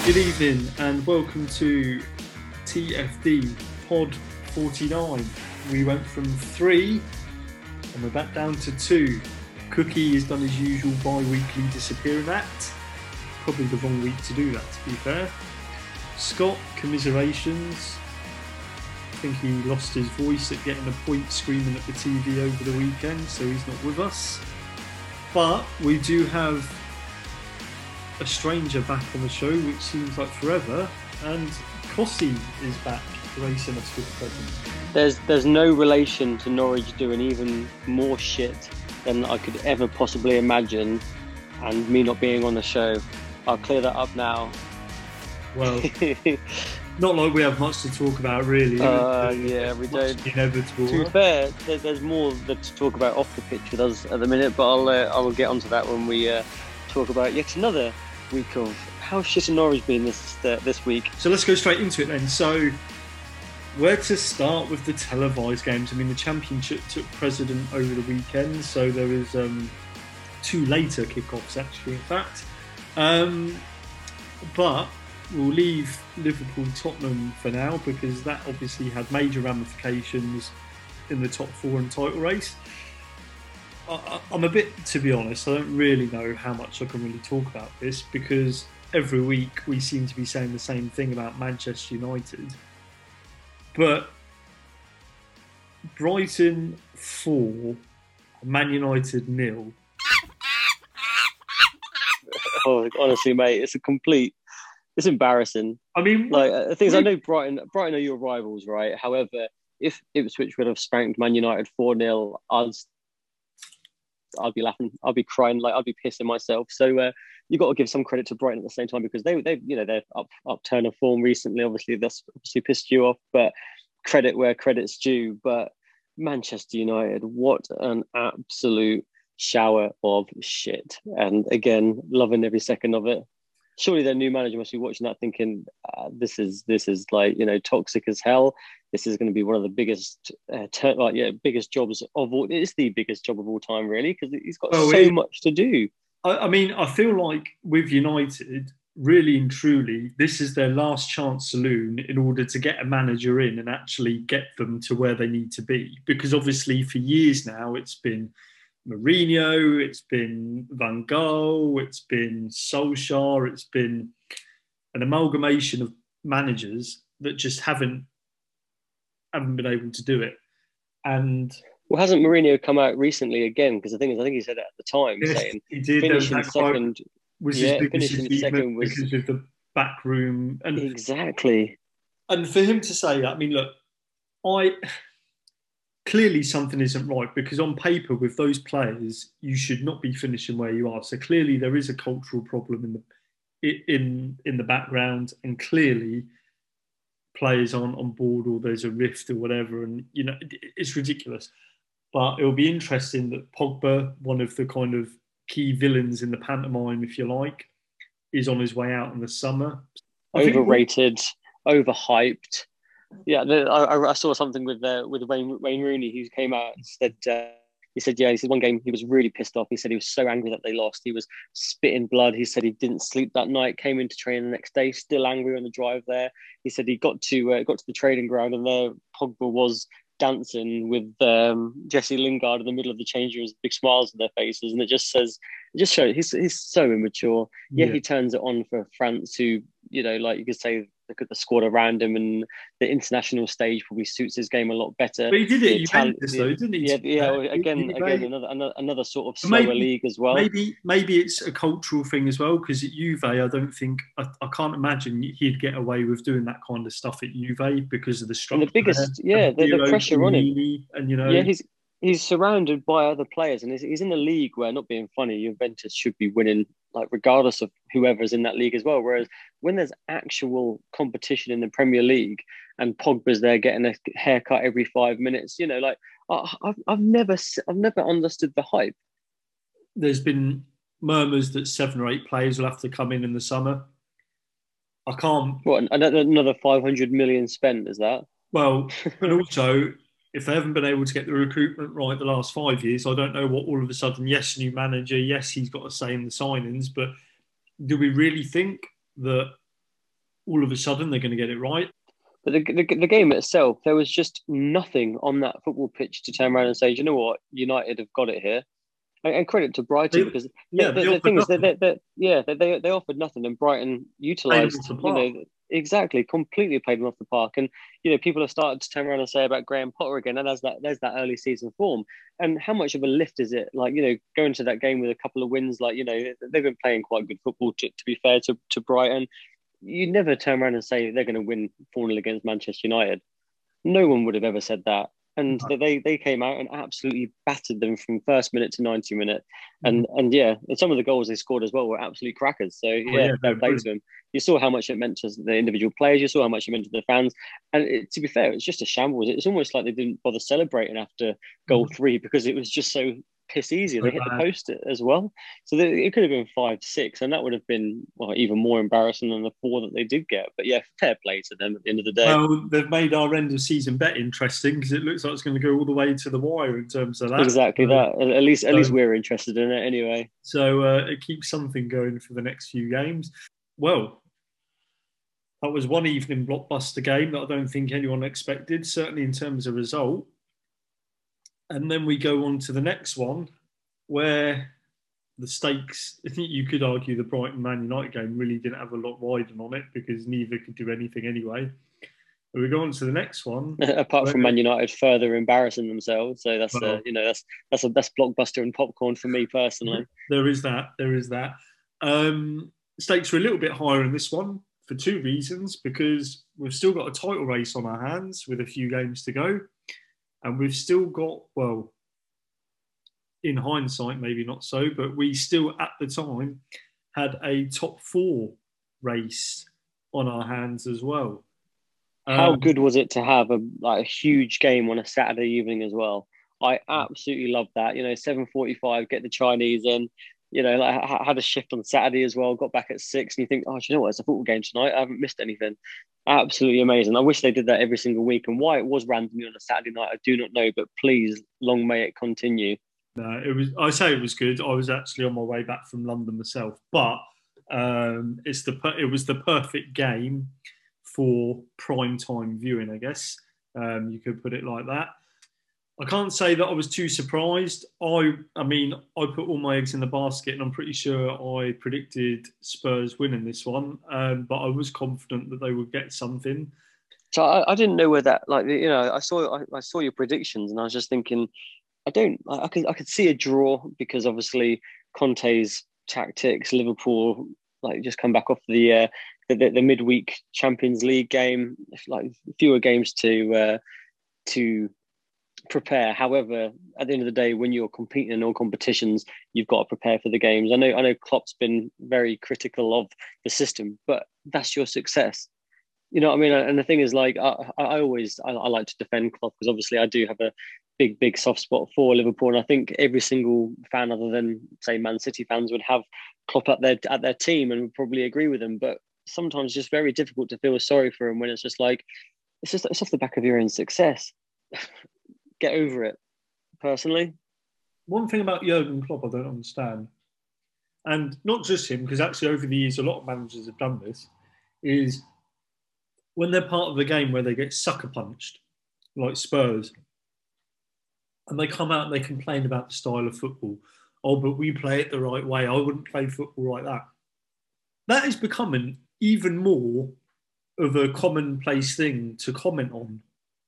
Good evening and welcome to TFD Pod 49. We went from 3 and we're back down to 2. Cookie has done his usual bi-weekly disappearing act. Probably the wrong week to do that, to be fair. Scott, commiserations. I think he lost his voice at getting a point screaming at the TV over the weekend, so he's not with us. But we do have a stranger back on the show, which seems like forever, and Cossie is back racing us with the present. There's no relation to Norwich doing even more shit than I could ever possibly imagine, and me not being on the show. I'll clear that up now. Well, not like we have much to talk about, really. Yeah, we don't. Inevitable. To be fair, there's more to talk about off the pitch with us at the minute, but I will get onto that when we talk about yet another week of how shit has Norwich been this week. So let's go straight into it then. So where to start with the televised games? I mean, the Championship took precedent over the weekend, so there is 2 later kickoffs actually, in fact. But we'll leave Liverpool-Tottenham for now because that obviously had major ramifications in the top 4 and title race. I'm a bit, to be honest, I don't really know how much I can really talk about this because every week we seem to be saying the same thing about Manchester United. But Brighton 4, Man United 0. Oh, honestly, mate, it's embarrassing. I mean, I know Brighton are your rivals, right? However, if Ipswich would have spanked Man United 4-0, I'd be laughing, I'd be crying, I'd be pissing myself. So you've got to give some credit to Brighton at the same time because they're upturn of form recently. Obviously, that's obviously pissed you off, but credit where credit's due. But Manchester United, what an absolute shower of shit! And again, loving every second of it. Surely their new manager must be watching that thinking, this is toxic as hell. This is going to be one of the biggest, biggest jobs of all. It is the biggest job of all time, really, because he's got so much to do. I mean, I feel like with United, really and truly, this is their last chance saloon in order to get a manager in and actually get them to where they need to be. Because obviously for years now, it's been Mourinho, it's been Van Gaal, it's been Solskjaer, it's been an amalgamation of managers that just haven't been able to do it. And hasn't Mourinho come out recently again? Because the thing is, I think he said it at the time, yes, saying he did. Finishing second was because of the back room and exactly. And for him to say that, I mean, look, clearly something isn't right because on paper with those players you should not be finishing where you are. So clearly there is a cultural problem in the background, and clearly players aren't on board or there's a rift or whatever, and it's ridiculous. But it'll be interesting that Pogba, one of the kind of key villains in the pantomime, if you like, is on his way out in the summer. Overrated, overhyped. Yeah, I saw something with Wayne Rooney, who came out and said, he said one game he was really pissed off. He said he was so angry that they lost. He was spitting blood. He said he didn't sleep that night, came into training the next day, still angry on the drive there. He said he got to the training ground and there Pogba was dancing with Jesse Lingard in the middle of the change rooms, big smiles on their faces, and it just shows he's so immature. Yeah, he turns it on for France, who like you could say, look at the squad around him, and the international stage probably suits his game a lot better. But he did it Juventus, though, didn't he? Yeah. Again, another sort of slower league as well. Maybe it's a cultural thing as well, because at Juve, I can't imagine he'd get away with doing that kind of stuff at Juve because of the structure. And the biggest, the pressure on him, and he's surrounded by other players, and he's in a league where, not being funny, Juventus should be winning, regardless of whoever's in that league as well. Whereas when there's actual competition in the Premier League and Pogba's there getting a haircut every 5 minutes, I've never understood the hype. There's been murmurs that 7 or 8 players will have to come in the summer. I can't. What, another 500 million spent, is that? Well, but also, if they haven't been able to get the recruitment right the last 5 years, I don't know what all of a sudden, yes, new manager, yes, he's got a say in the signings, but do we really think that all of a sudden they're going to get it right. But the game itself, there was just nothing on that football pitch to turn around and say, you know what, United have got it here. And credit to Brighton, because the thing is they offered nothing, and Brighton utilised, exactly, completely played them off the park. And people have started to turn around and say about Graham Potter again, and there's that early season form. And how much of a lift is it? Like, going to that game with a couple of wins, like, they've been playing quite good football, to be fair to Brighton. You never turn around and say they're going to win 4-0 against Manchester United. No one would have ever said that. And they came out and absolutely battered them from first minute to 90 minutes. And some of the goals they scored as well were absolute crackers. So fair play to them. You saw how much it meant to the individual players. You saw how much it meant to the fans. And to be fair, it's just a shambles. It's almost like they didn't bother celebrating after goal 3 because it was just so piss easy. They hit the post as well. So it could have been 5-6, and that would have been even more embarrassing than the 4 that they did get. But fair play to them at the end of the day. Well, they've made our end of season bet interesting, because it looks like it's going to go all the way to the wire in terms of that. Exactly that. At least we're interested in it anyway. So it keeps something going for the next few games. Well, that was one evening blockbuster game that I don't think anyone expected, certainly in terms of result. And then we go on to the next one, where the stakes, I think you could argue the Brighton Man United game really didn't have a lot riding on it, because neither could do anything anyway. But we go on to the next one. Apart from Man United further embarrassing themselves. So that's that's blockbuster and popcorn for me personally. There is that. Stakes were a little bit higher in this one for 2 reasons, because we've still got a title race on our hands with a few games to go. And we've still got, well, in hindsight, maybe not so, but we still at the time had a top 4 race on our hands as well. How good was it to have a huge game on a Saturday evening as well? I absolutely loved that. 7:45, get the Chinese in. I had a shift on Saturday as well, got back at 6, and you think, do you know what? It's a football game tonight. I haven't missed anything. Absolutely amazing. I wish they did that every single week. And why it was randomly on a Saturday night, I do not know. But please, long may it continue. No, it was. I say it was good. I was actually on my way back from London myself, but it was the perfect game for prime time viewing, I guess. You could put it like that. I can't say that I was too surprised. I put all my eggs in the basket, and I'm pretty sure I predicted Spurs winning this one. But I was confident that they would get something. So I didn't know where that, I saw your predictions, and I was just thinking, I could see a draw, because obviously Conte's tactics, Liverpool just come back off the midweek Champions League game, fewer games to prepare. However, at the end of the day, when you're competing in all competitions, you've got to prepare for the games. I know Klopp's been very critical of the system, but that's your success. You know what I mean? And the thing is, I like to defend Klopp, because obviously I do have a big soft spot for Liverpool, and I think every single fan, other than say Man City fans, would have Klopp at their team and would probably agree with them. But sometimes it's just very difficult to feel sorry for him when it's just it's off the back of your own success. Get over it, personally. One thing about Jurgen Klopp I don't understand, and not just him, because actually over the years a lot of managers have done this, is when they're part of the game where they get sucker punched, like Spurs, and they come out and they complain about the style of football. Oh, but we play it the right way. I wouldn't play football like that. That is becoming even more of a commonplace thing to comment on.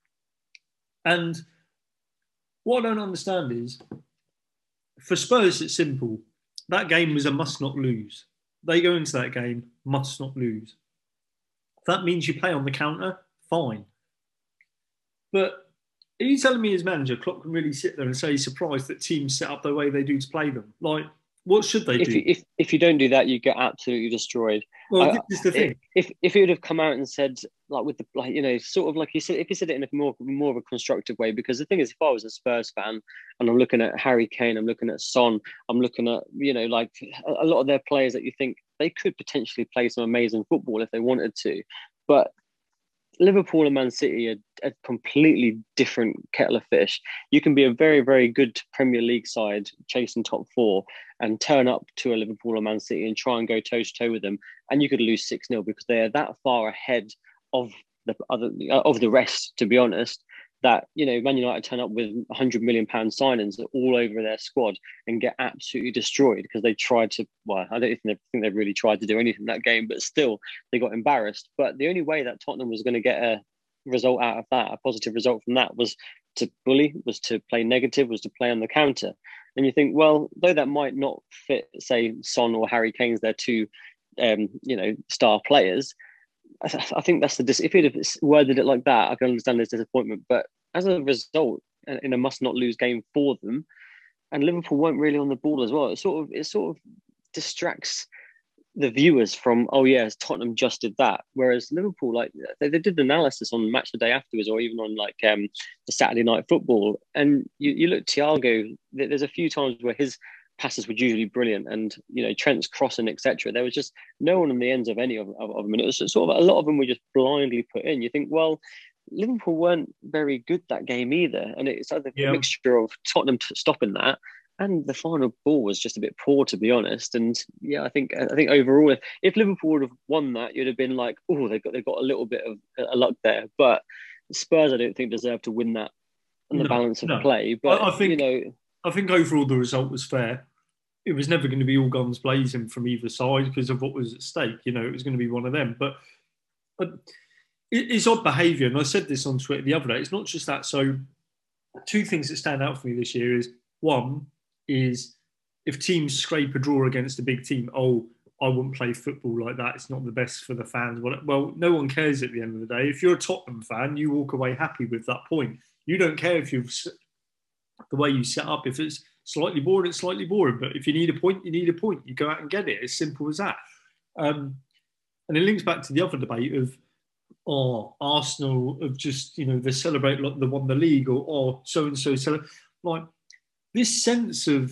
And what I don't understand is, for Spurs, it's simple. That game was a must not lose. They go into that game, must not lose. If that means you play on the counter, fine. But are you telling me as manager, Klopp can really sit there and say he's surprised that teams set up the way they do to play them? What should they do? If you don't do that, you get absolutely destroyed. Well, this is the thing. If he would have come out and said, sort of like he said, if he said it in a more of a constructive way, because the thing is, if I was a Spurs fan and I'm looking at Harry Kane, I'm looking at Son, I'm looking at a lot of their players that you think they could potentially play some amazing football if they wanted to, but Liverpool and Man City are a completely different kettle of fish. You can be a very, very good Premier League side chasing top four and turn up to a Liverpool or Man City and try and go toe to toe with them, and you could lose 6-0 because they are that far ahead of the rest. To be honest, that Man United turn up with £100 million signings all over their squad and get absolutely destroyed because they tried to. Well, I don't think they really tried to do anything in that game, but still they got embarrassed. But the only way that Tottenham was going to get a result out of that, a positive result from that, was to bully, was to play negative, was to play on the counter. And you think, well, though that might not fit, say, Son or Harry Kane's, their two, star players. I think that's if he'd have worded it like that, I can understand his disappointment. But as a result, in a must-not-lose game for them, and Liverpool weren't really on the ball as well. It sort of distracts the viewers from, oh yeah, Tottenham just did that. Whereas Liverpool, like they did analysis on Match the Day afterwards, or even on the Saturday Night Football, and you look Thiago. There's a few times where his passes were usually brilliant, and Trent's crossing, etc. There was just no one on the ends of any of them. And it was sort of a lot of them were just blindly put in. You think, well, Liverpool weren't very good that game either, and it's a mixture of Tottenham stopping that, and the final ball was just a bit poor, to be honest. And yeah, I think overall, if Liverpool would have won that, you'd have been like, oh, they've got a little bit of a luck there. But Spurs, I don't think, deserve to win that on the balance of play. But I think overall the result was fair. It was never going to be all guns blazing from either side because of what was at stake. It was going to be one of them. But it's odd behaviour, and I said this on Twitter the other day. It's not just that. So, two things that stand out for me this year is, one is if teams scrape a draw against a big team, oh, I wouldn't play football like that. It's not the best for the fans. Well, no one cares at the end of the day. If you're a Tottenham fan, you walk away happy with that point. You don't care if you've the way you set up. If it's slightly boring, it's slightly boring. But if you need a point, you need a point. You go out and get it. It's simple as that. And it links back to the other debate of, Arsenal have just, they celebrate like they won the league, or so-and-so celebrate. Like this sense of,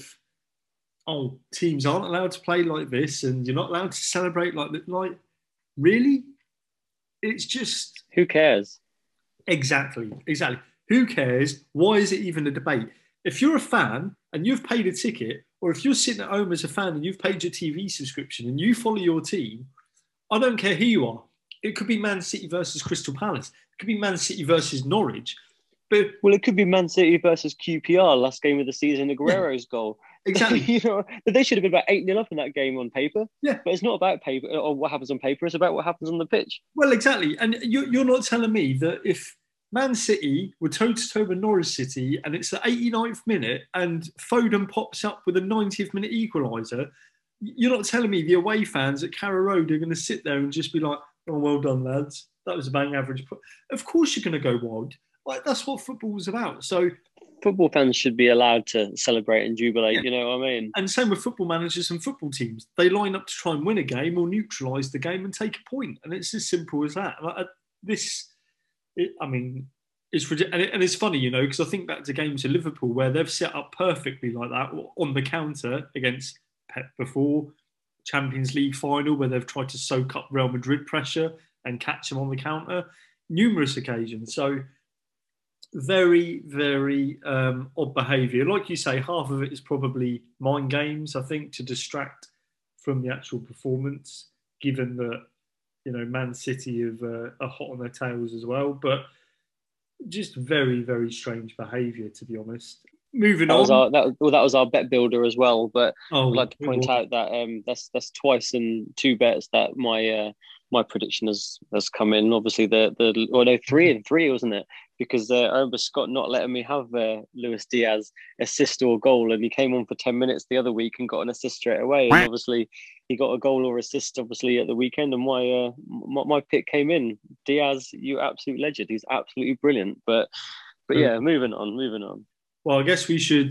teams aren't allowed to play like this and you're not allowed to celebrate like that. Like, really? It's just... Who cares? Exactly. Who cares? Why is it even a debate? If you're a fan and you've paid a ticket, or if you're sitting at home as a fan and you've paid your TV subscription and you follow your team, I don't care who you are. It could be Man City versus Crystal Palace. It could be Man City versus Norwich. But it could be Man City versus QPR, last game of the season, Aguero's goal. Exactly. They should have been about 8-0 up in that game on paper. Yeah. But it's not about paper or what happens on paper. It's about what happens on the pitch. Well, exactly. And you're not telling me that if Man City were toe-to-toe with Norwich City and it's the 89th minute and Foden pops up with a 90th minute equaliser, you're not telling me the away fans at Carrow Road are going to sit there and just be like, oh, well done, lads. That was a bang average. Of course you're going to go wild. Like, that's what football was about. So football fans should be allowed to celebrate and jubilate, you know what I mean? And same with football managers and football teams. They line up to try and win a game or neutralise the game and take a point. And it's as simple as that. Like, it's ridiculous. And it's funny, because I think back to games of Liverpool where they've set up perfectly like that on the counter against Pep before, Champions League final where they've tried to soak up Real Madrid pressure and catch them on the counter, numerous occasions. So very, very odd behaviour. Like you say, half of it is probably mind games, I think, to distract from the actual performance, given that, Man City are hot on their tails as well. But just very, very strange behaviour, to be honest. Moving on. That was our bet builder as well. But I'd like to point out that that's twice in two bets that my prediction has come in. Obviously, 3 and 3, wasn't it? Because I remember Scott not letting me have Luis Diaz assist or goal, and he came on for 10 minutes the other week and got an assist straight away. And obviously, he got a goal or assist, obviously, at the weekend, and my pick came in. Diaz, you absolute legend. He's absolutely brilliant. But yeah, moving on. Well, I guess we should.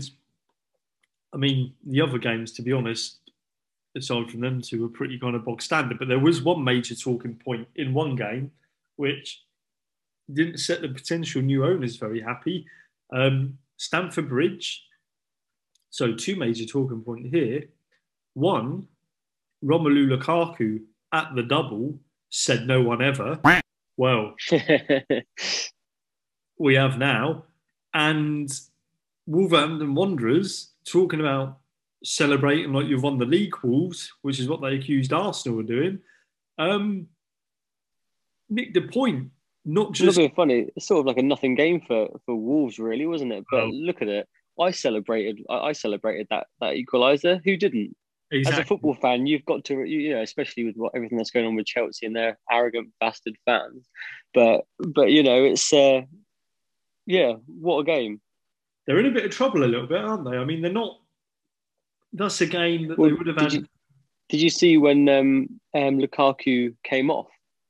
I mean, the other games, to be honest, aside from them two, were pretty kind of bog standard. But there was one major talking point in one game, which didn't set the potential new owners very happy. Stamford Bridge. So two major talking points here. One, Romelu Lukaku at the double said no one ever. Well, we have now. And Wolverhampton Wanderers talking about celebrating like you've won the league, Wolves, which is what they accused Arsenal of doing. Nick, the point, not Not just being funny, it's sort of like a nothing game for Wolves, really, wasn't it? But look at it. I celebrated that equaliser. Who didn't? As a exactly. football fan, you've got to, especially with everything that's going on with Chelsea and their arrogant bastard fans. But it's what a game. They're in a bit of trouble a little bit, aren't they? I mean, they're not. That's a game that Well, they would have did had. you see when Lukaku came off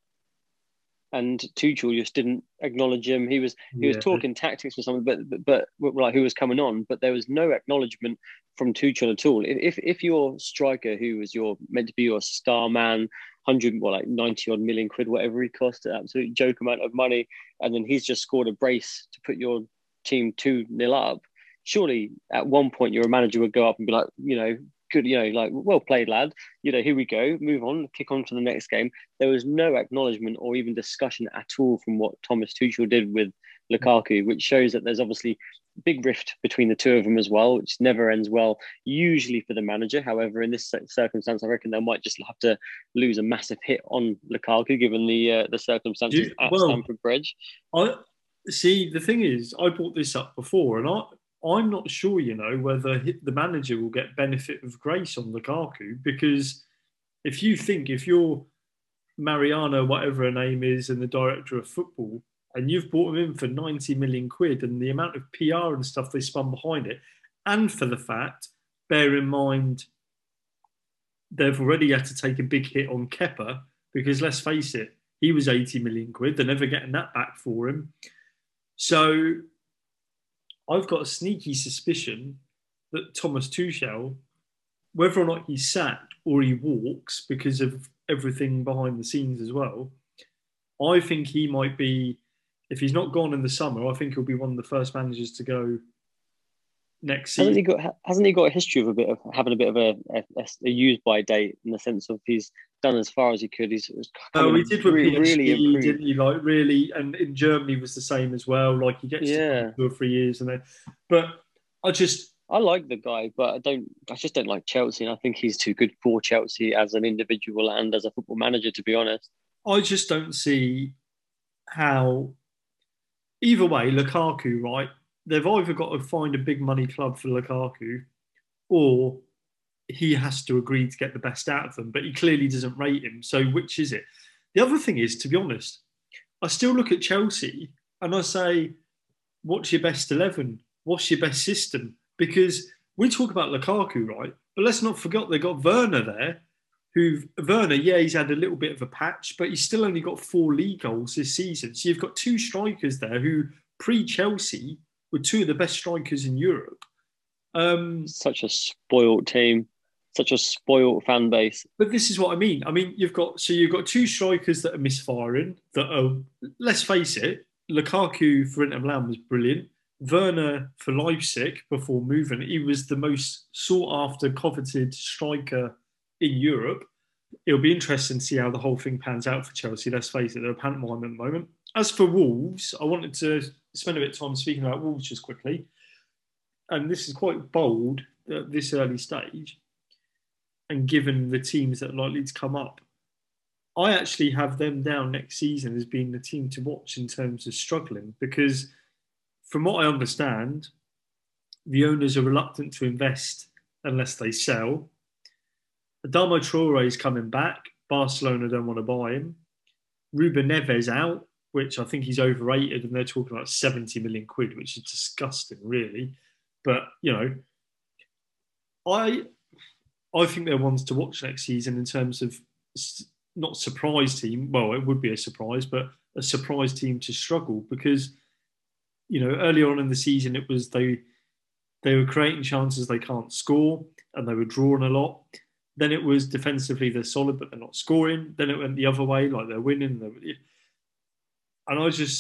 and Tuchel just didn't acknowledge him? He was talking tactics with someone, but like who was coming on, but there was no acknowledgement from Tuchel at all. If your striker, who was meant to be your star man, 90 odd million quid, whatever he cost, an absolute joke amount of money, and then he's just scored a brace to put your team 2-0 up. Surely at one point your manager would go up and be like, good, like, well played, lad. Here we go, move on, kick on to the next game. There was no acknowledgement or even discussion at all from what Thomas Tuchel did with Lukaku, which shows that there's obviously a big rift between the two of them as well, which never ends well, usually for the manager. However, in this circumstance, I reckon they might just have to lose a massive hit on Lukaku, given the circumstances at Stamford Bridge. I see. The thing is, I brought this up before, and I'm not sure, whether the manager will get benefit of grace on Lukaku, because if you're Mariana, whatever her name is, and the director of football, and you've brought him in for 90 million quid, and the amount of PR and stuff they spun behind it, and for the fact, bear in mind, they've already had to take a big hit on Kepa, because let's face it, he was 80 million quid. They're never getting that back for him. So I've got a sneaky suspicion that Thomas Tuchel, whether or not he's sacked or he walks because of everything behind the scenes as well, I think he might be, if he's not gone in the summer, I think he'll be one of the first managers to go next season. Hasn't he got a history of having a bit of a use by date, in the sense of he's done as far as he could. He did with PSG, really improved, didn't he? Like really, and in Germany was the same as well. Like he gets to 2 or 3 years, and then, but I like the guy, but I just don't like Chelsea, and I think he's too good for Chelsea as an individual and as a football manager, to be honest. I just don't see how. Either way, Lukaku, right? They've either got to find a big money club for Lukaku, or he has to agree to get the best out of them. But he clearly doesn't rate him. So which is it? The other thing is, to be honest, I still look at Chelsea and I say, what's your best 11? What's your best system? Because we talk about Lukaku, right? But let's not forget they've got Werner there. He's had a little bit of a patch, but he's still only got 4 league goals this season. So you've got 2 strikers there who, pre-Chelsea, were 2 of the best strikers in Europe. Such a spoiled team, such a spoiled fan base. But this is what I mean. I mean, you've got 2 strikers that are misfiring. That are, let's face it, Lukaku for Inter Milan was brilliant. Werner for Leipzig before moving, he was the most sought after, coveted striker in Europe. It'll be interesting to see how the whole thing pans out for Chelsea. Let's face it, they're a pantomime at the moment. As for Wolves, I wanted to spend a bit of time speaking about Wolves just quickly. And this is quite bold at this early stage. And given the teams that are likely to come up, I actually have them down next season as being the team to watch in terms of struggling, because from what I understand, the owners are reluctant to invest unless they sell. Adama Traore is coming back. Barcelona don't want to buy him. Ruben Neves out, which I think he's overrated, and they're talking about 70 million quid, which is disgusting, really. But, I think they're ones to watch next season in terms of not surprise team. Well, it would be a surprise, but a surprise team to struggle, because, earlier on in the season, it was they were creating chances they can't score, and they were drawing a lot. Then it was defensively they're solid, but they're not scoring. Then it went the other way, like they're winning. And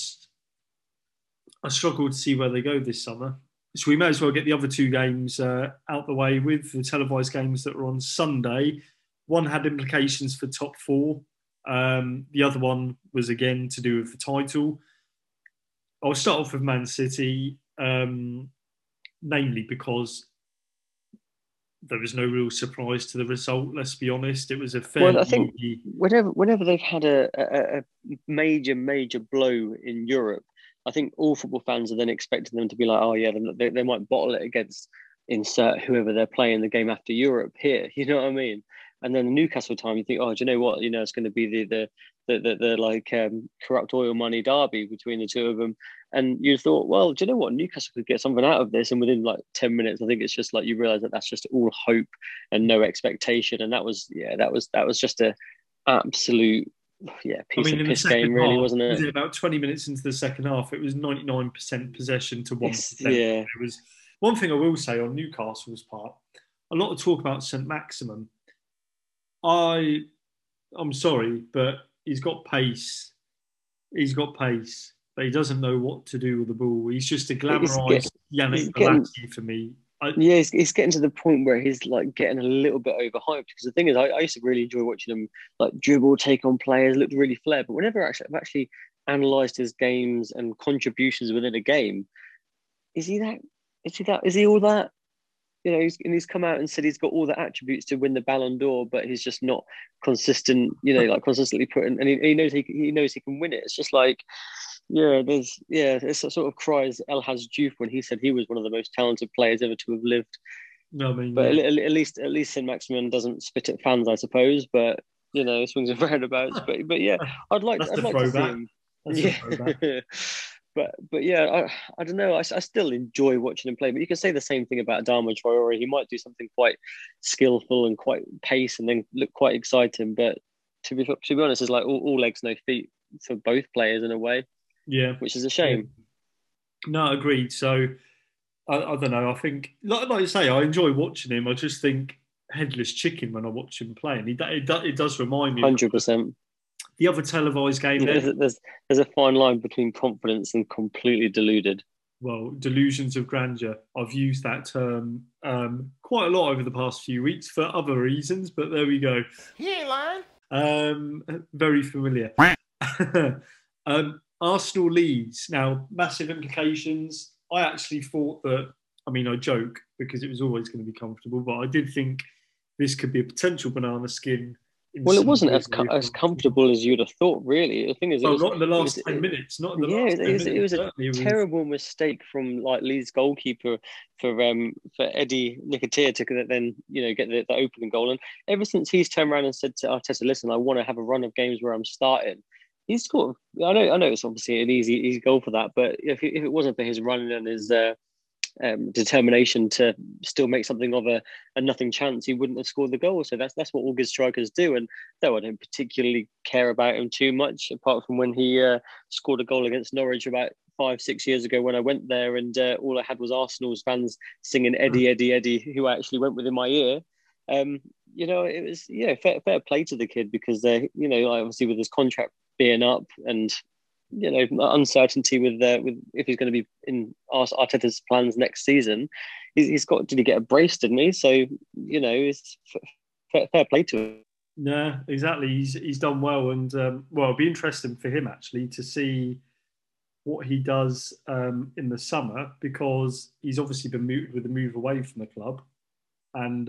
I struggle to see where they go this summer. So we may as well get the other 2 games out the way with the televised games that were on Sunday. One had implications for top 4. The other one was, again, to do with the title. I'll start off with Man City, namely because there was no real surprise to the result. Let's be honest; it was a Well, fairly I think easy. whenever they've had a major blow in Europe, I think all football fans are then expecting them to be like, oh yeah, they might bottle it against insert whoever they're playing the game after Europe here. You know what I mean? And then the Newcastle time, you think, oh, do you know what? You know, it's going to be the like corrupt oil money derby between the two of them. And you thought, well, do you know what? Newcastle could get something out of this. And within like 10 minutes, I think it's just like you realize that that's just all hope and no expectation. And that was just a absolute I piece mean, of in the piss game, second really, half, wasn't was it? it about 20 minutes into the second half? It was 99% possession to 1%. It's, yeah, It was one thing I will say on Newcastle's part. A lot of talk about St. Maximin. I'm sorry, but he's got pace. He's got pace, but he doesn't know what to do with the ball. He's just a it's get glamorized it's Yannick getting Bolasie for me. Yeah, it's getting to the point where he's like getting a little bit overhyped. Because the thing is, I used to really enjoy watching him like dribble, take on players, looked really flair. But whenever I've actually analysed his games and contributions within a game, is he that? Is he that? Is he all that? You know, he's come out and said he's got all the attributes to win the Ballon d'Or, but he's just not consistent. You know, like consistently putting, and he knows he knows he can win it. It's just like it's a sort of cries El Hadj Diouf when he said he was one of the most talented players ever to have lived. No, I mean, But yeah, at least St. Maximin doesn't spit at fans, I suppose. But you know, swings and roundabouts. But yeah, that's I'd the like to see throwback. him. That's the Yeah. throwback. But yeah, I don't know. I still enjoy watching him play. But you can say the same thing about Adama Traore. He might do something quite skillful and quite pace, and then look quite exciting. But to be honest, it's like all legs no feet for both players in a way, Yeah, which is a yeah. shame. No, agreed. So I don't know. I think, like you say, I enjoy watching him. I just think headless chicken when I watch him play, and it does remind me of 100%. the other televised game. There's, Then, there's there's a fine line between confidence and completely deluded. well, delusions of grandeur. I've used that term quite a lot over the past few weeks for other reasons, but there we go. He ain't lying. Very familiar. Arsenal Leeds. Now, massive implications. I actually thought that, I mean, I joke because it was always going to be comfortable, but I did think this could be a potential banana skin. Well, it Some wasn't ways away as from comfortable as you'd have thought. Really, the thing is, well, not in the it was last 10 minutes. Not in the yeah, last 10 it minutes. was a Certainly, it was. terrible mistake from like Leeds goalkeeper for Eddie Nketiah to then get the opening goal. And ever since he's turned around and said to Arteta, "Listen, I want to have a run of games where I'm starting." He's sort of. I know it's obviously an easy goal for that, but if it wasn't for his running and his determination to still make something of a nothing chance, he wouldn't have scored the goal. So that's what all good strikers do. And though I don't particularly care about him too much, apart from when he scored a goal against Norwich about 5-6 years ago when I went there, and all I had was Arsenal's fans singing Eddie, Eddie, Eddie, who actually went within my ear. It was fair play to the kid, because obviously with his contract being up and uncertainty with if he's going to be in Arteta's plans next season, he's got to get a brace, didn't he? So it's fair play to him. Yeah, exactly. He's done well, and it'll be interesting for him actually to see what he does in the summer, because he's obviously been mooted with a move away from the club, and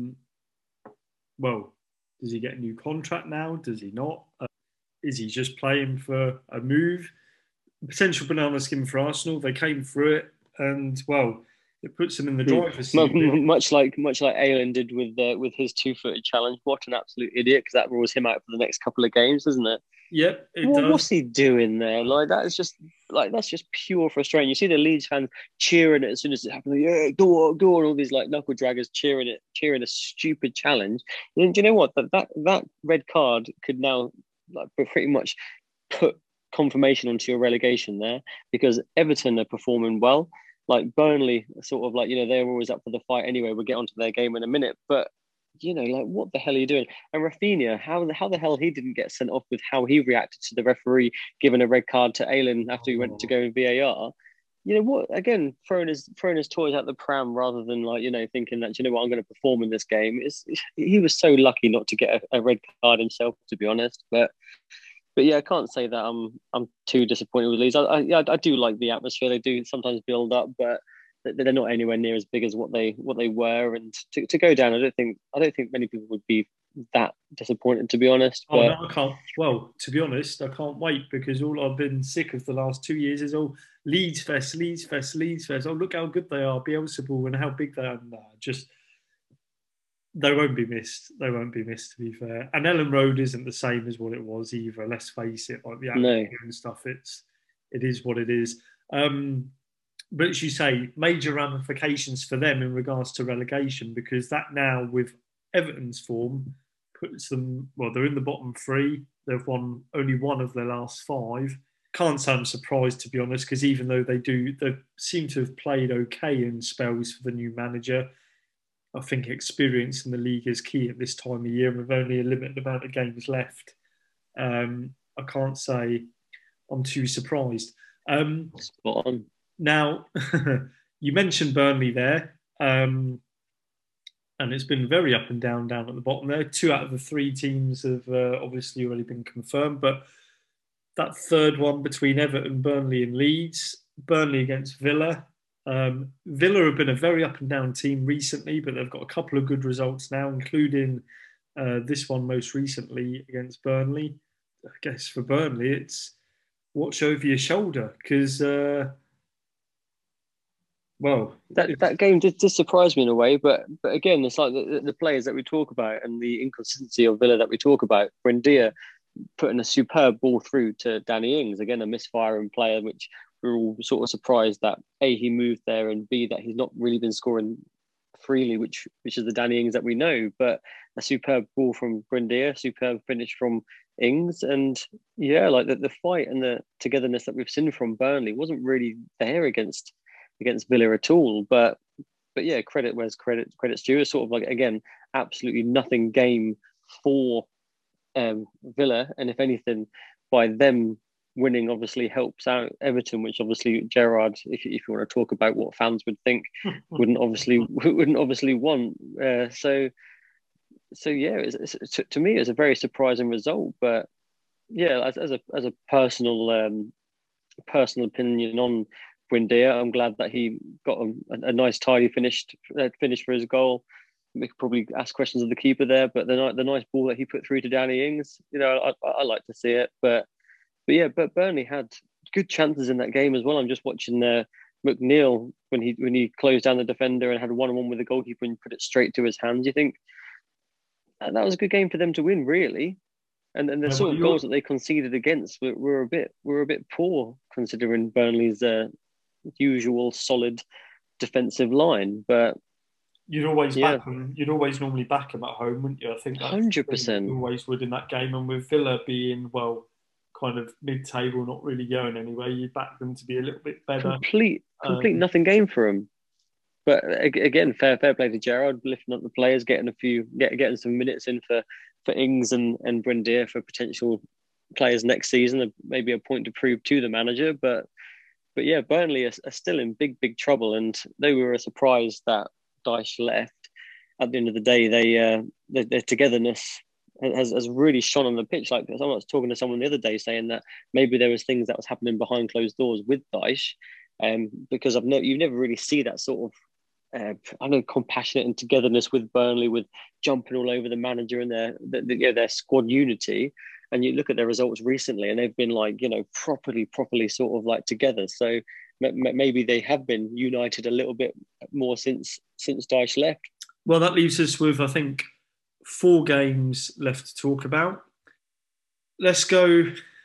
does he get a new contract now? Does he not? Is he just playing for a move? Potential banana skin for Arsenal. They came through it, and it puts him in the driver's seat. Much like Aylan did with his 2-footed challenge. What an absolute idiot! Because that rules him out for the next couple of games, doesn't it? Yep, it does. What's he doing there? That's just pure frustration. You see the Leeds fans cheering it as soon as it happens. Yeah, go on! All these knuckle draggers cheering a stupid challenge. And do you know what? That red card could now pretty much put confirmation onto your relegation there, because Everton are performing well. Like Burnley, sort of they're always up for the fight anyway. We'll get onto their game in a minute, but what the hell are you doing? And Rafinha, how the hell he didn't get sent off with how he reacted to the referee giving a red card to Aylan after he went to go in VAR. Again, throwing his toys out the pram rather than thinking that I'm going to perform in this game. He was so lucky not to get a red card himself, to be honest. But yeah, I can't say that I'm too disappointed with Leeds. I do like the atmosphere. They do sometimes build up, but they're not anywhere near as big as what they were. And to go down, I don't think many people would be that disappointed, to be honest. Oh no, I can't. Well, to be honest, I can't wait, because all I've been sick of the last 2 years is all Leeds Fest, Leeds Fest, Leeds Fest. Oh, look how good they are, Bielsa and how big they are. Nah, just they won't be missed. They won't be missed, to be fair. And Ellen Road isn't the same as what it was either. Let's face it, like the atmosphere and stuff. It is what it is. But as you say, major ramifications for them in regards to relegation, because that now, with Everton's form, puts them, well, they're in the bottom three. They've won only one of their last five. Can't say I'm surprised, to be honest, because even though they seem to have played okay in spells for the new manager, I think experience in the league is key at this time of year, and with only a limited amount of games left. I can't say I'm too surprised. Spot on. Now, you mentioned Burnley there, and it's been very up and down at the bottom there. 2 out of the 3 teams have obviously already been confirmed, but that third one between Everton, Burnley and Leeds, Burnley against Villa. Villa have been a very up and down team recently, but they've got a couple of good results now, including this one most recently against Burnley. I guess for Burnley, it's watch over your shoulder, because... well, that game did surprise me in a way, but again, it's like the players that we talk about and the inconsistency of Villa that we talk about. Buendia putting a superb ball through to Danny Ings, again a misfiring player, which we're all sort of surprised that A, he moved there, and B, that he's not really been scoring freely, which is the Danny Ings that we know. But a superb ball from Buendia, superb finish from Ings, and yeah, like the fight and the togetherness that we've seen from Burnley wasn't really there against Villa at all. But yeah, credit where's credit's due. It's sort of like, again, absolutely nothing game for Villa, and if anything, by them winning obviously helps out Everton, which obviously Gerrard, if you want to talk about what fans would think, wouldn't obviously want. So yeah, to me, it's a very surprising result. But yeah, as a personal opinion on Buendia, I'm glad that he got a nice tidy finish for his goal. We could probably ask questions of the keeper there, but the nice ball that he put through to Danny Ings, I like to see it. But yeah, but Burnley had good chances in that game as well. I'm just watching McNeil when he closed down the defender and had 1-on-1 with the goalkeeper and put it straight to his hands. You think that was a good game for them to win, really. And the sort of goals that they conceded against were a bit poor, considering Burnley's usual solid defensive line. But you'd always back them. You'd always normally back them at home, wouldn't you? I think 100%. You always would in that game. And with Villa being, well, kind of mid-table, not really going anywhere, you back them to be a little bit better. Complete nothing game for them. But again, fair play to Gerrard, lifting up the players, getting some minutes in for Ings and Buendia for potential players next season. Maybe a point to prove to the manager. But yeah, Burnley are still in big trouble, and they were a surprise that Dyche left. At the end of the day, their togetherness has really shone on the pitch. Like, I was talking to someone the other day saying that maybe there was things that was happening behind closed doors with Dyche, because you never really see that sort of compassionate and togetherness with Burnley, with jumping all over the manager and their squad unity. And you look at their results recently, and they've been properly sort of like together. So maybe they have been united a little bit more since Dyche left. Well, that leaves us with, I think, 4 games left to talk about. Let's go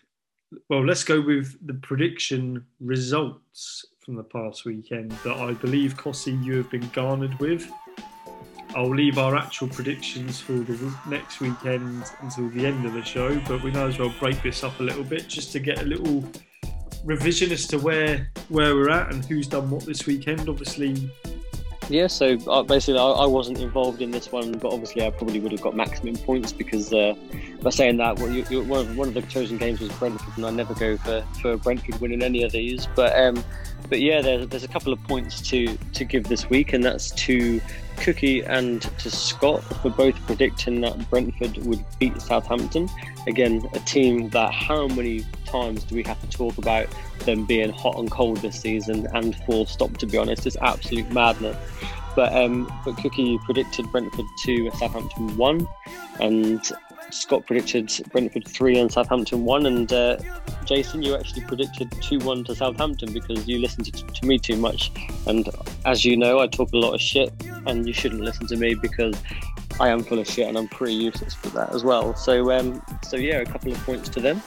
with the prediction results from the past weekend that I believe, Cossie, you have been garnered with. I'll leave our actual predictions for the next weekend until the end of the show, but we may as well break this up a little bit just to get a little revision as to where we're at and who's done what this weekend. Obviously, yeah, so basically I wasn't involved in this one, but obviously I probably would have got maximum points because by saying that, one of the chosen games was Brentford Southampton. I never go for Brentford winning any of these, but yeah, there's a couple of points to give this week, and that's to Cookie and to Scott for both predicting that Brentford would beat Southampton. Again, a team that, how many times do we have to talk about them being hot and cold this season, and full stop, to be honest. It's absolute madness. But Cookie predicted Brentford 2, Southampton 1, and Scott predicted Brentford 3 and Southampton 1, and Jason, you actually predicted 2-1 to Southampton because you listened to me too much, and as you know, I talk a lot of shit, and you shouldn't listen to me because I am full of shit and I'm pretty useless for that as well. So yeah, a couple of points to them.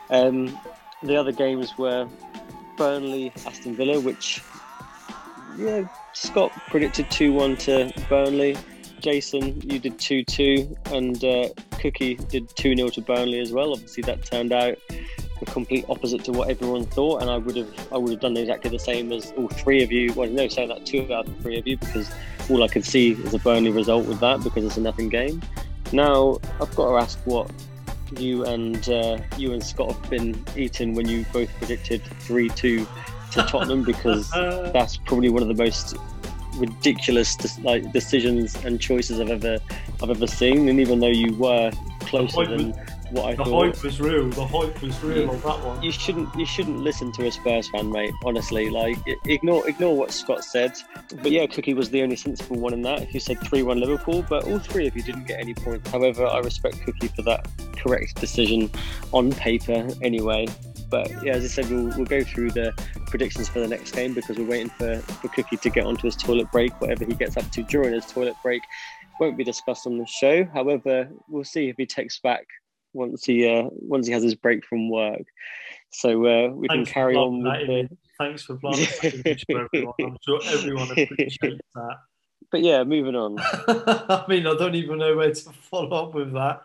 The other games were Burnley, Aston Villa, which, yeah, Scott predicted 2-1 to Burnley. Jason, you did 2-2, and Cookie did 2-0 to Burnley as well. Obviously, that turned out the complete opposite to what everyone thought, and I would have done exactly the same as all three of you. Well, no, saying that 2 out of 3 of you, because all I could see is a Burnley result with that, because it's a nothing game. Now, I've got to ask what you and Scott have been eating when you both predicted 3-2 to Tottenham, because that's probably one of the most ridiculous decisions and choices I've ever seen. And even though you were closer than what I thought, the hype was real on that one. You shouldn't listen to a Spurs fan, mate. Honestly, ignore what Scott said. But yeah, Cookie was the only sensible one in that. He said 3-1 Liverpool, but all three of you didn't get any points. However, I respect Cookie for that correct decision on paper anyway. But yeah, as I said, we'll go through the predictions for the next game, because we're waiting for Cookie to get onto his toilet break. Whatever he gets up to during his toilet break won't be discussed on the show. However, we'll see if he texts back once he has his break from work. So we can carry on with Thanks for blowing that everyone. I'm sure everyone appreciates that. But yeah, moving on. I mean, I don't even know where to follow up with that.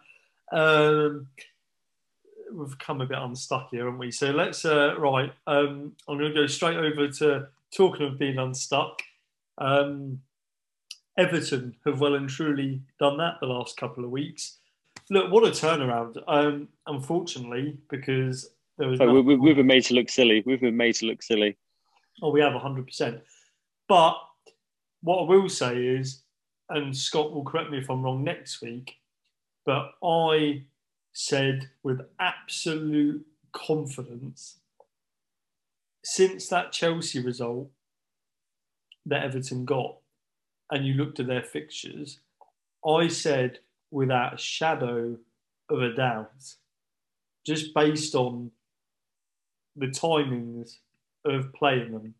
We've come a bit unstuck here, haven't we? So let's I'm going to go straight over to talking of being unstuck. Everton have well and truly done that the last couple of weeks. Look, what a turnaround! Unfortunately, because there was we've been made to look silly. We've been made to look silly. Oh, we have 100%. But what I will say is, and Scott will correct me if I'm wrong next week, but I said with absolute confidence, since that Chelsea result that Everton got, and you looked at their fixtures, I said without a shadow of a doubt, just based on the timings of playing them,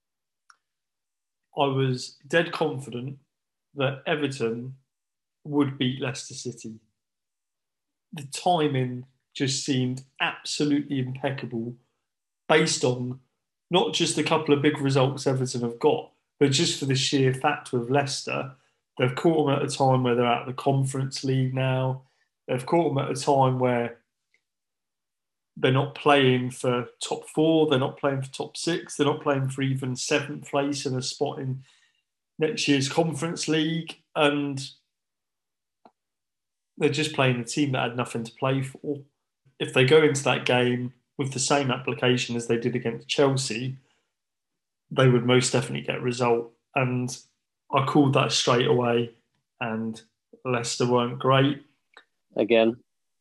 I was dead confident that Everton would beat Leicester City. The timing just seemed absolutely impeccable, based on not just a couple of big results Everton have got, but just for the sheer fact with Leicester, they've caught them at a time where they're out of the Conference League now. They've caught them at a time where they're not playing for top 4, they're not playing for top 6, they're not playing for even 7th place and a spot in next year's Conference League, and they're just playing a team that had nothing to play for. If they go into that game with the same application as they did against Chelsea, they would most definitely get a result. And I called that straight away, and Leicester weren't great. Again.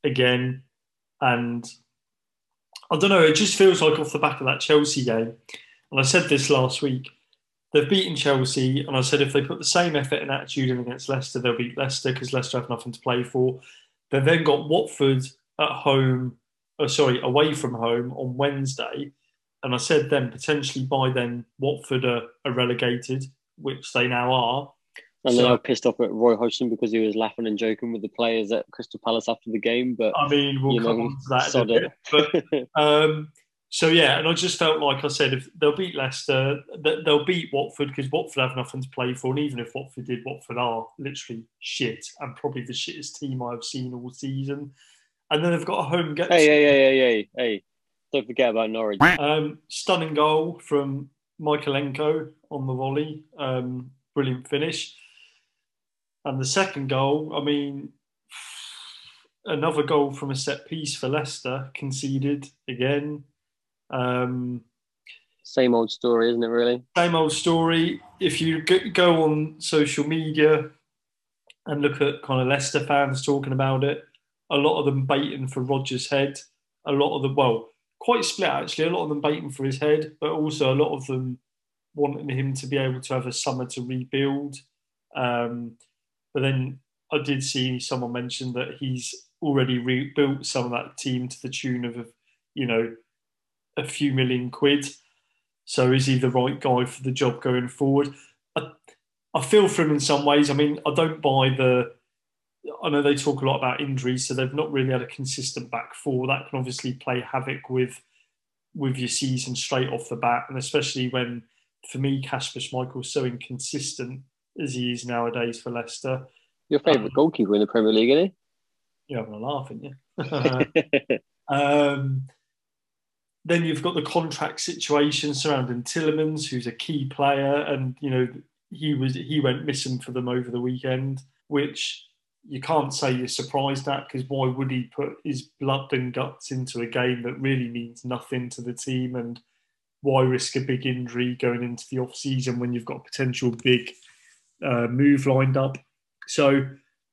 And I don't know, it just feels like off the back of that Chelsea game, and I said this last week, they've beaten Chelsea, and I said if they put the same effort and attitude in against Leicester, they'll beat Leicester, because Leicester have nothing to play for. They've then got Watford away from home on Wednesday, and I said then potentially by then Watford are relegated, which they now are. And then I was pissed off at Roy Hodgson because he was laughing and joking with the players at Crystal Palace after the game. But I mean, we'll come on to that in a bit. But so yeah, and I just felt like I said, if they'll beat Leicester, they'll beat Watford, because Watford have nothing to play for, and even if Watford did, Watford are literally shit and probably the shittest team I've seen all season. And then they've got a home game. Hey! Don't forget about Norwich. Stunning goal from Michaelenko on the volley. Brilliant finish. And the second goal, I mean, another goal from a set piece for Leicester, conceded again. Same old story, isn't it, really? Same old story. If you go on social media and look at kind of Leicester fans talking about it, a lot of them baiting for Rodgers' head. A lot of them, well, quite split actually. A lot of them baiting for his head, but also a lot of them wanting him to be able to have a summer to rebuild. But then I did see someone mention that he's already rebuilt some of that team to the tune of, a few million quid. So is he the right guy for the job going forward? I feel for him in some ways. I mean, I don't buy I know they talk a lot about injuries, so they've not really had a consistent back four. That can obviously play havoc with your season straight off the bat, and especially when, for me, Kasper Schmeichel's so inconsistent as he is nowadays for Leicester. Your favourite goalkeeper in the Premier League, isn't he? You're having a laugh, aren't you? Then you've got the contract situation surrounding Tielemans, who's a key player, and he went missing for them over the weekend, which you can't say you're surprised at, because why would he put his blood and guts into a game that really means nothing to the team, and why risk a big injury going into the off season when you've got a potential big move lined up? So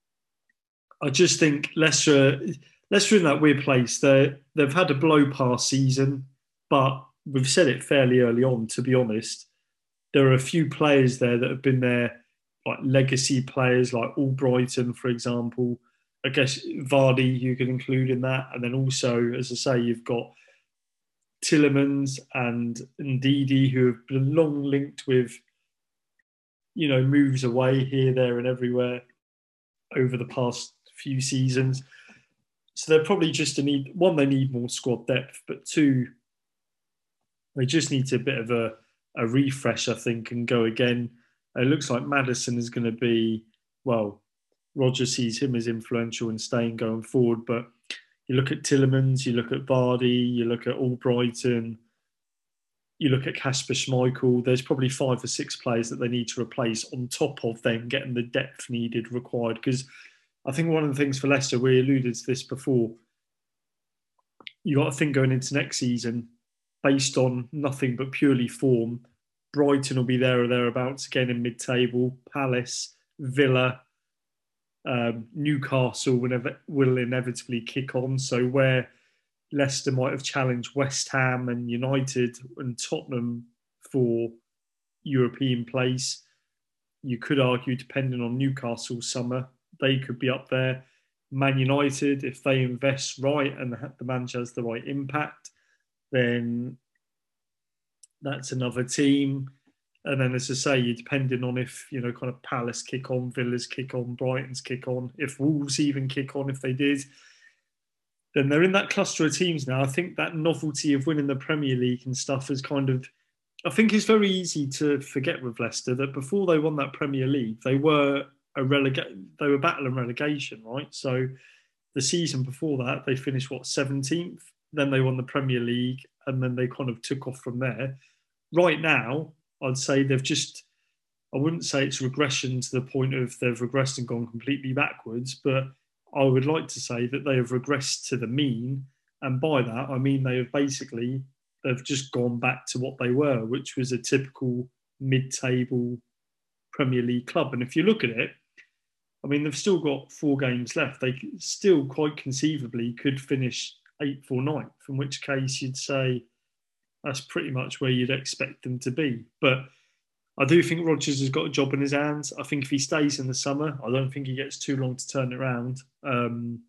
I just think Leicester in that weird place. They've had a blow past season, but we've said it fairly early on, to be honest. There are a few players there that have been there, like legacy players like Albrighton, for example. I guess Vardy you could include in that. And then also, as I say, you've got Tielemans and Ndidi, who have been long linked with, moves away here, there and everywhere over the past few seasons. So they're probably just they need more squad depth, but two, they just need a bit of a refresh, I think, and go again. It looks like Maddison is going to be, well, Roger sees him as influential in staying going forward, but you look at Tielemans, you look at Vardy, you look at Albrighton, you look at Kasper Schmeichel, there's probably 5 or 6 players that they need to replace on top of them getting the depth required. Because I think one of the things for Leicester, we alluded to this before, you got to think going into next season, based on nothing but purely form, Brighton will be there or thereabouts again in mid-table. Palace, Villa, Newcastle will inevitably kick on. So where Leicester might have challenged West Ham and United and Tottenham for European place, you could argue, depending on Newcastle's summer, they could be up there. Man United, if they invest right and the manager has the right impact, then that's another team. And then, as I say, you're depending on if, kind of Palace kick on, Villa's kick on, Brighton's kick on, if Wolves even kick on, if they did, then they're in that cluster of teams now. I think that novelty of winning the Premier League and stuff is kind of, I think it's very easy to forget with Leicester that before they won that Premier League, they were battling relegation, right? So the season before that, they finished 17th. Then they won the Premier League, and then they kind of took off from there. Right now, I'd say I wouldn't say it's regression to the point of they've regressed and gone completely backwards, but I would like to say that they have regressed to the mean. And by that, I mean they've just gone back to what they were, which was a typical mid-table Premier League club. And if you look at it, I mean, they've still got 4 games left. They still quite conceivably could finish 8th or 9th, in which case you'd say that's pretty much where you'd expect them to be. But I do think Rodgers has got a job in his hands. I think if he stays in the summer, I don't think he gets too long to turn it around. And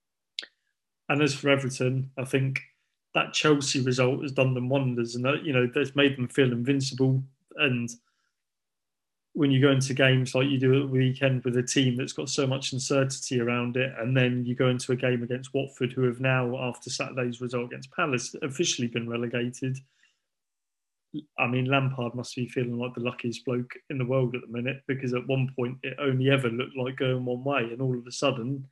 as for Everton, I think that Chelsea result has done them wonders, and that's made them feel invincible. And when you go into games like you do at the weekend with a team that's got so much uncertainty around it, and then you go into a game against Watford, who have now, after Saturday's result against Palace, officially been relegated. I mean, Lampard must be feeling like the luckiest bloke in the world at the minute, because at one point it only ever looked like going one way, and all of a sudden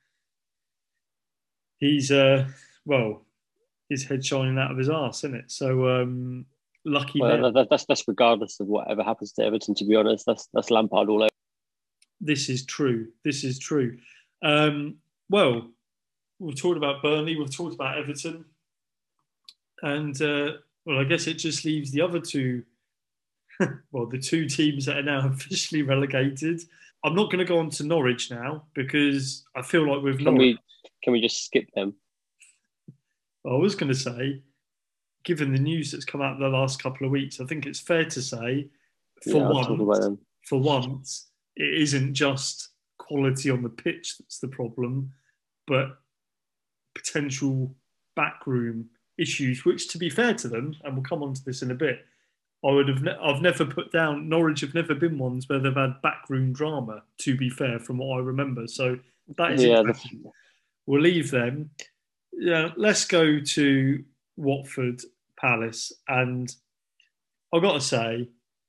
he's his head shining out of his arse, isn't it? So lucky. Well, that's regardless of whatever happens to Everton. To be honest, that's Lampard all over. This is true. Well, we've talked about Burnley, we've talked about Everton, and well, I guess it just leaves the other two. Well, the two teams that are now officially relegated. I'm not going to go on to Norwich now because I feel like with Can Norwich, we just skip them? I was going to say, given the news that's come out the last couple of weeks, I think it's fair to say, for Yeah, I'll talk about them. once, it isn't just quality on the pitch that's the problem, but potential backroom issues. Which, to be fair to them, and we'll come on to this in a bit, I've never put down Norwich have never been ones where they've had backroom drama. To be fair, from what I remember, so that is Yeah, interesting. We'll leave them. Yeah, let's go to Watford Palace, and I've got to say,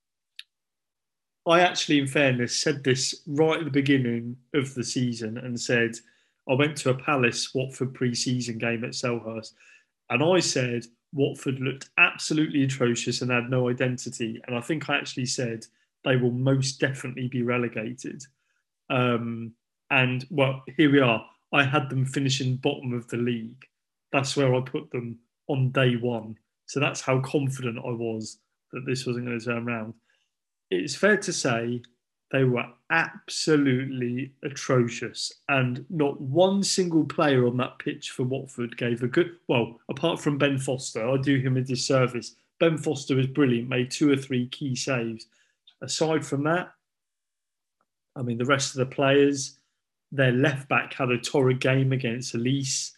I actually, in fairness, said this right at the beginning of the season and said I went to a Palace Watford pre-season game at Selhurst, and I said Watford looked absolutely atrocious and had no identity, and I think I actually said they will most definitely be relegated. And well, here we are. I had them finishing bottom of the league. That's where I put them on day one. So that's how confident I was that this wasn't going to turn around. It's fair to say they were absolutely atrocious, and not one single player on that pitch for Watford gave a good. Well, apart from Ben Foster, I do him a disservice. Ben Foster was brilliant, made 2 or 3 key saves. Aside from that, I mean, the rest of the players, their left back had a torrid game against Elise,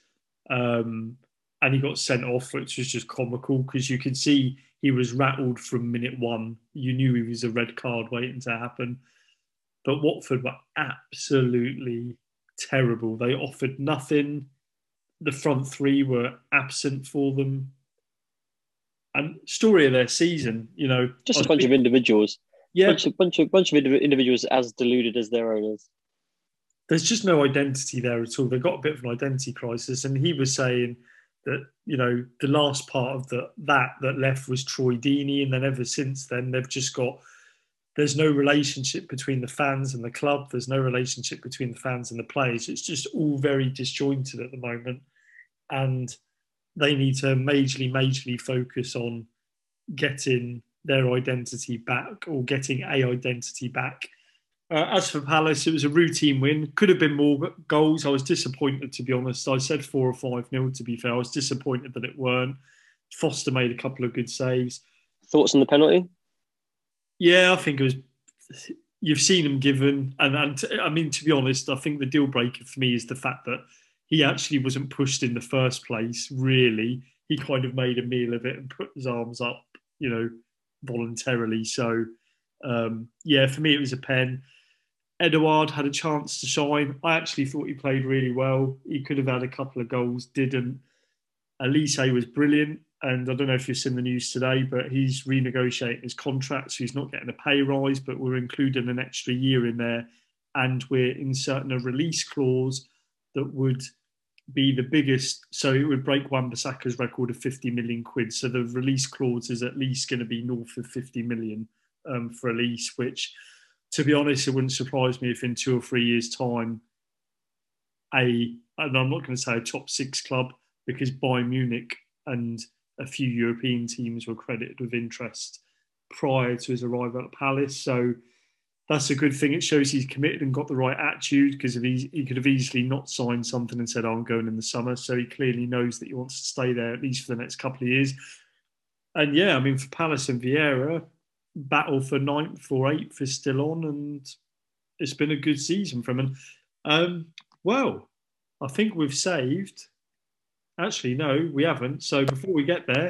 and he got sent off, which was just comical because you could see he was rattled from minute one. You knew he was a red card waiting to happen. But Watford were absolutely terrible. They offered nothing. The front three were absent for them. And story of their season, just a bunch of individuals. Yeah, bunch of individuals as deluded as their owners. There's just no identity there at all. They've got a bit of an identity crisis, and he was saying that the last part of that left was Troy Deeney, and then ever since then they've just got. There's no relationship between the fans and the club. There's no relationship between the fans and the players. It's just all very disjointed at the moment, and they need to majorly focus on getting their identity back or getting a identity back. As for Palace, it was a routine win. Could have been more goals. I was disappointed, to be honest. I said 4 or 5-0, to be fair. I was disappointed that it weren't. Foster made a couple of good saves. Thoughts on the penalty? Yeah, I think it was. You've seen him given. And I mean, to be honest, I think the deal breaker for me is the fact that he actually wasn't pushed in the first place, really. He kind of made a meal of it and put his arms up, voluntarily. So, yeah, for me, it was a pen. Edouard had a chance to shine. I actually thought he played really well. He could have had a couple of goals, didn't. Elise was brilliant. And I don't know if you've seen the news today, but he's renegotiating his contract. So he's not getting a pay rise, but we're including an extra year in there. And we're inserting a release clause that would be the biggest. So it would break Wan-Bissaka's record of 50 million quid. So the release clause is at least going to be north of 50 million for Elise, which, to be honest, it wouldn't surprise me if in 2 or 3 years' time, and I'm not going to say a top 6 club, because Bayern Munich and a few European teams were credited with interest prior to his arrival at Palace. So that's a good thing. It shows he's committed and got the right attitude, because he could have easily not signed something and said, I'm going in the summer. So he clearly knows that he wants to stay there at least for the next couple of years. And yeah, I mean, for Palace and Vieira, battle for 9th or 8th is still on, and it's been a good season for him. And well, I think we've saved. Actually, no, we haven't. So before we get there,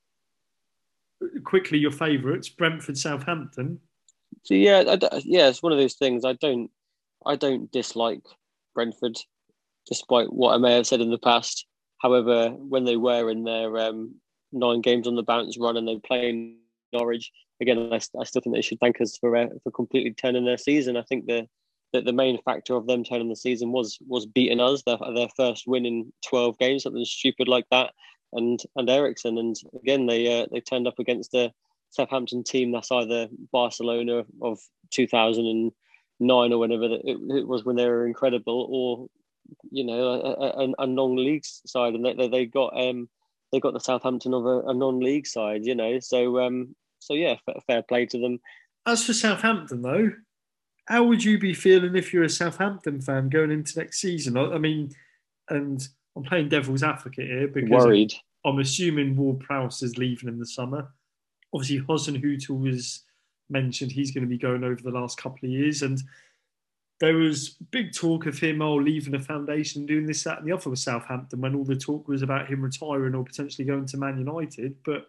quickly, your favourites: Brentford, Southampton. So yeah, it's one of those things. I don't dislike Brentford, despite what I may have said in the past. However, when they were in their 9 games on the bounce run and they play Norwich again, I still think they should thank us for completely turning their season. I think the main factor of them turning the season was beating us, their first win in 12 games, something stupid like that, and Eriksen. And again, they turned up against a Southampton team that's either Barcelona of 2009 or whenever it was, when they were incredible, a non-league side, and they got the Southampton of a non-league side, so yeah, fair play to them. As for Southampton, though, how would you be feeling if you're a Southampton fan going into next season? I mean, and I'm playing devil's advocate here because Worried. I'm assuming Ward-Prowse is leaving in the summer. Obviously, Hasenhüttl was mentioned he's going to be going over the last couple of years, and there was big talk of him leaving the foundation and doing this, that, and the other with Southampton when all the talk was about him retiring or potentially going to Man United. But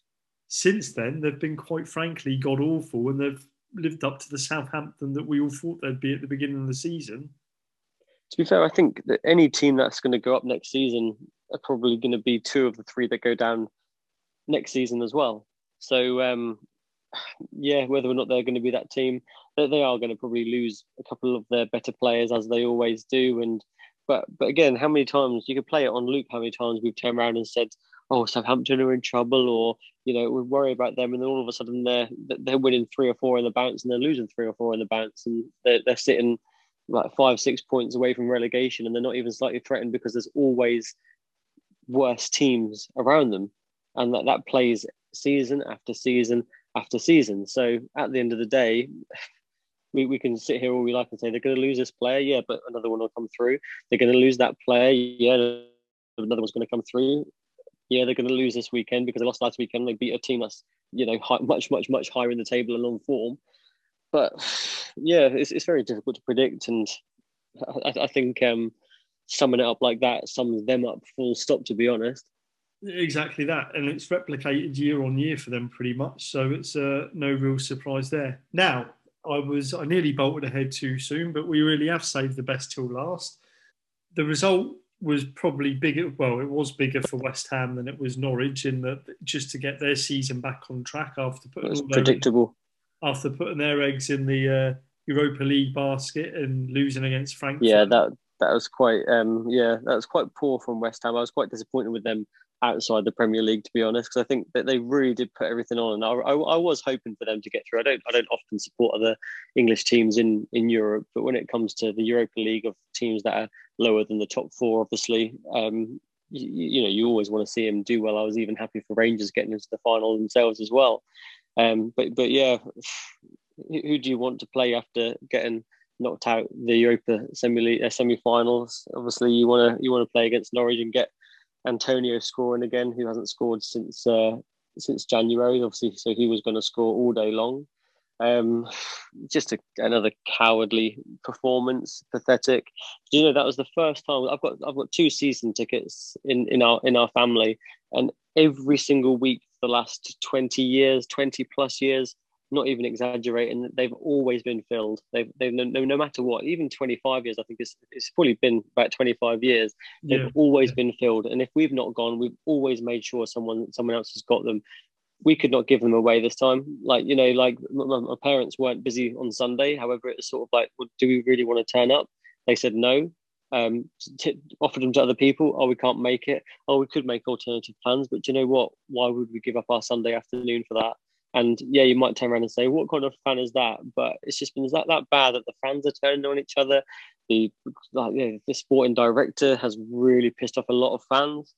since then, they've been quite frankly god awful, and they've lived up to the Southampton that we all thought they'd be at the beginning of the season. To be fair, I think that any team that's going to go up next season are probably going to be two of the three that go down next season as well. So, yeah, whether or not they're going to be that team, they are going to probably lose a couple of their better players as they always do. But again, how many times you could play it on loop? How many times we've turned around and said, "Oh, Southampton are in trouble," or we worry about them, and then all of a sudden they're winning 3 or 4 in the bounce, and they're losing 3 or 4 in the bounce, and they're sitting like 5-6 points away from relegation, and they're not even slightly threatened because there's always worse teams around them, and that plays season after season after season. So at the end of the day, we can sit here all we like and say they're going to lose this player, yeah, but another one will come through. They're going to lose that player, yeah, another one's going to come through. Yeah, they're going to lose this weekend because they lost last weekend. They beat a team that's much higher in the table and on form. But yeah, it's very difficult to predict, and I think summing it up like that sums them up full stop, to be honest. Exactly that, and it's replicated year on year for them pretty much. So it's no real surprise there. Now, I nearly bolted ahead too soon, but we really have saved the best till last. The result was probably bigger. Well, it was bigger for West Ham than it was Norwich, in that just to get their season back on track after putting their eggs in the Europa League basket and losing against Frankfurt. Yeah, that was quite poor from West Ham. I was quite disappointed with them outside the Premier League, to be honest, because I think that they really did put everything on, and I was hoping for them to get through. I don't often support other English teams in Europe, but when it comes to the Europa League of teams that are lower than the top 4, obviously, you always want to see them do well. I was even happy for Rangers getting into the final themselves as well. But yeah, who do you want to play after getting knocked out the Europa semi-finals? Obviously, you want to play against Norwich and get Antonio scoring again, who hasn't scored since January, obviously, so he was going to score all day long. Just another cowardly performance, pathetic. That was the first time I've got 2 season tickets in our family, and every single week for the last 20 plus years, not even exaggerating, they've always been filled. They've no matter what, even 25 years, I think it's probably been about 25 years. They've always been filled, and if we've not gone, we've always made sure someone else has got them. We could not give them away this time. Like my parents weren't busy on Sunday. However, it was sort of like, well, do we really want to turn up? They said no. Offered them to other people. Oh, we can't make it. Oh, we could make alternative plans, but you know what? Why would we give up our Sunday afternoon for that? And yeah, you might turn around and say, what kind of fan is that? But it's just been that bad that the fans are turning on each other. The sporting director has really pissed off a lot of fans.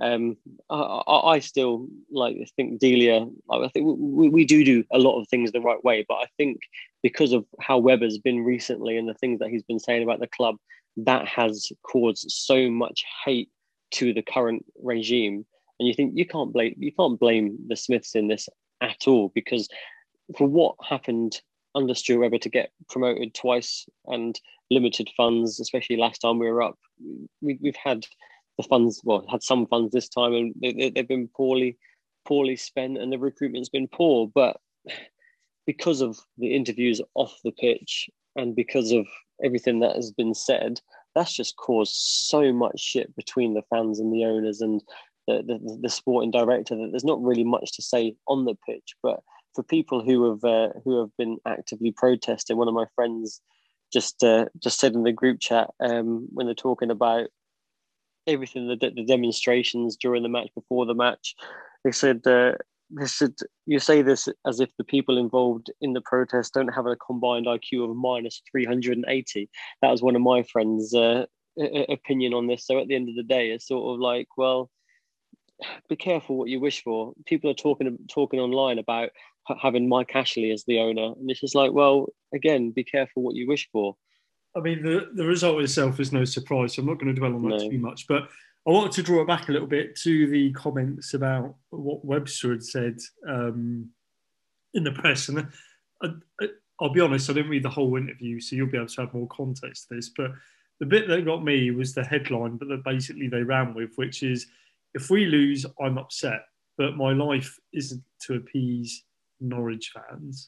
I still think Delia. I think we do a lot of things the right way, but I think because of how Webber's been recently and the things that he's been saying about the club, that has caused so much hate to the current regime. And you think you can't blame the Smiths in this at all, because for what happened under Stuart Webber to get promoted twice and limited funds, especially last time we were up, we've had the funds, had some funds this time, and they've been poorly spent, and the recruitment's been poor. But because of the interviews off the pitch and because of everything that has been said, that's just caused so much shit between the fans and the owners and the sporting director that there's not really much to say on the pitch. But for people who have been actively protesting, one of my friends just said in the group chat when they're talking about everything, the demonstrations during the match, before the match, they said you say this as if the people involved in the protest don't have a combined IQ of minus 380. That was one of my friends opinion on this. So at the end of the day, it's sort of like, well, be careful what you wish for. People are talking online about having Mike Ashley as the owner, and it's just like, well, again, be careful what you wish for. I mean, the result itself is no surprise, so I'm not going to dwell on that too much. But I wanted to draw it back a little bit to the comments about what Webster had said in the press. And I'll be honest, I didn't read the whole interview, so you'll be able to have more context to this. But the bit that got me was the headline, but that basically they ran with, which is, if we lose, I'm upset, but my life isn't to appease Norwich fans.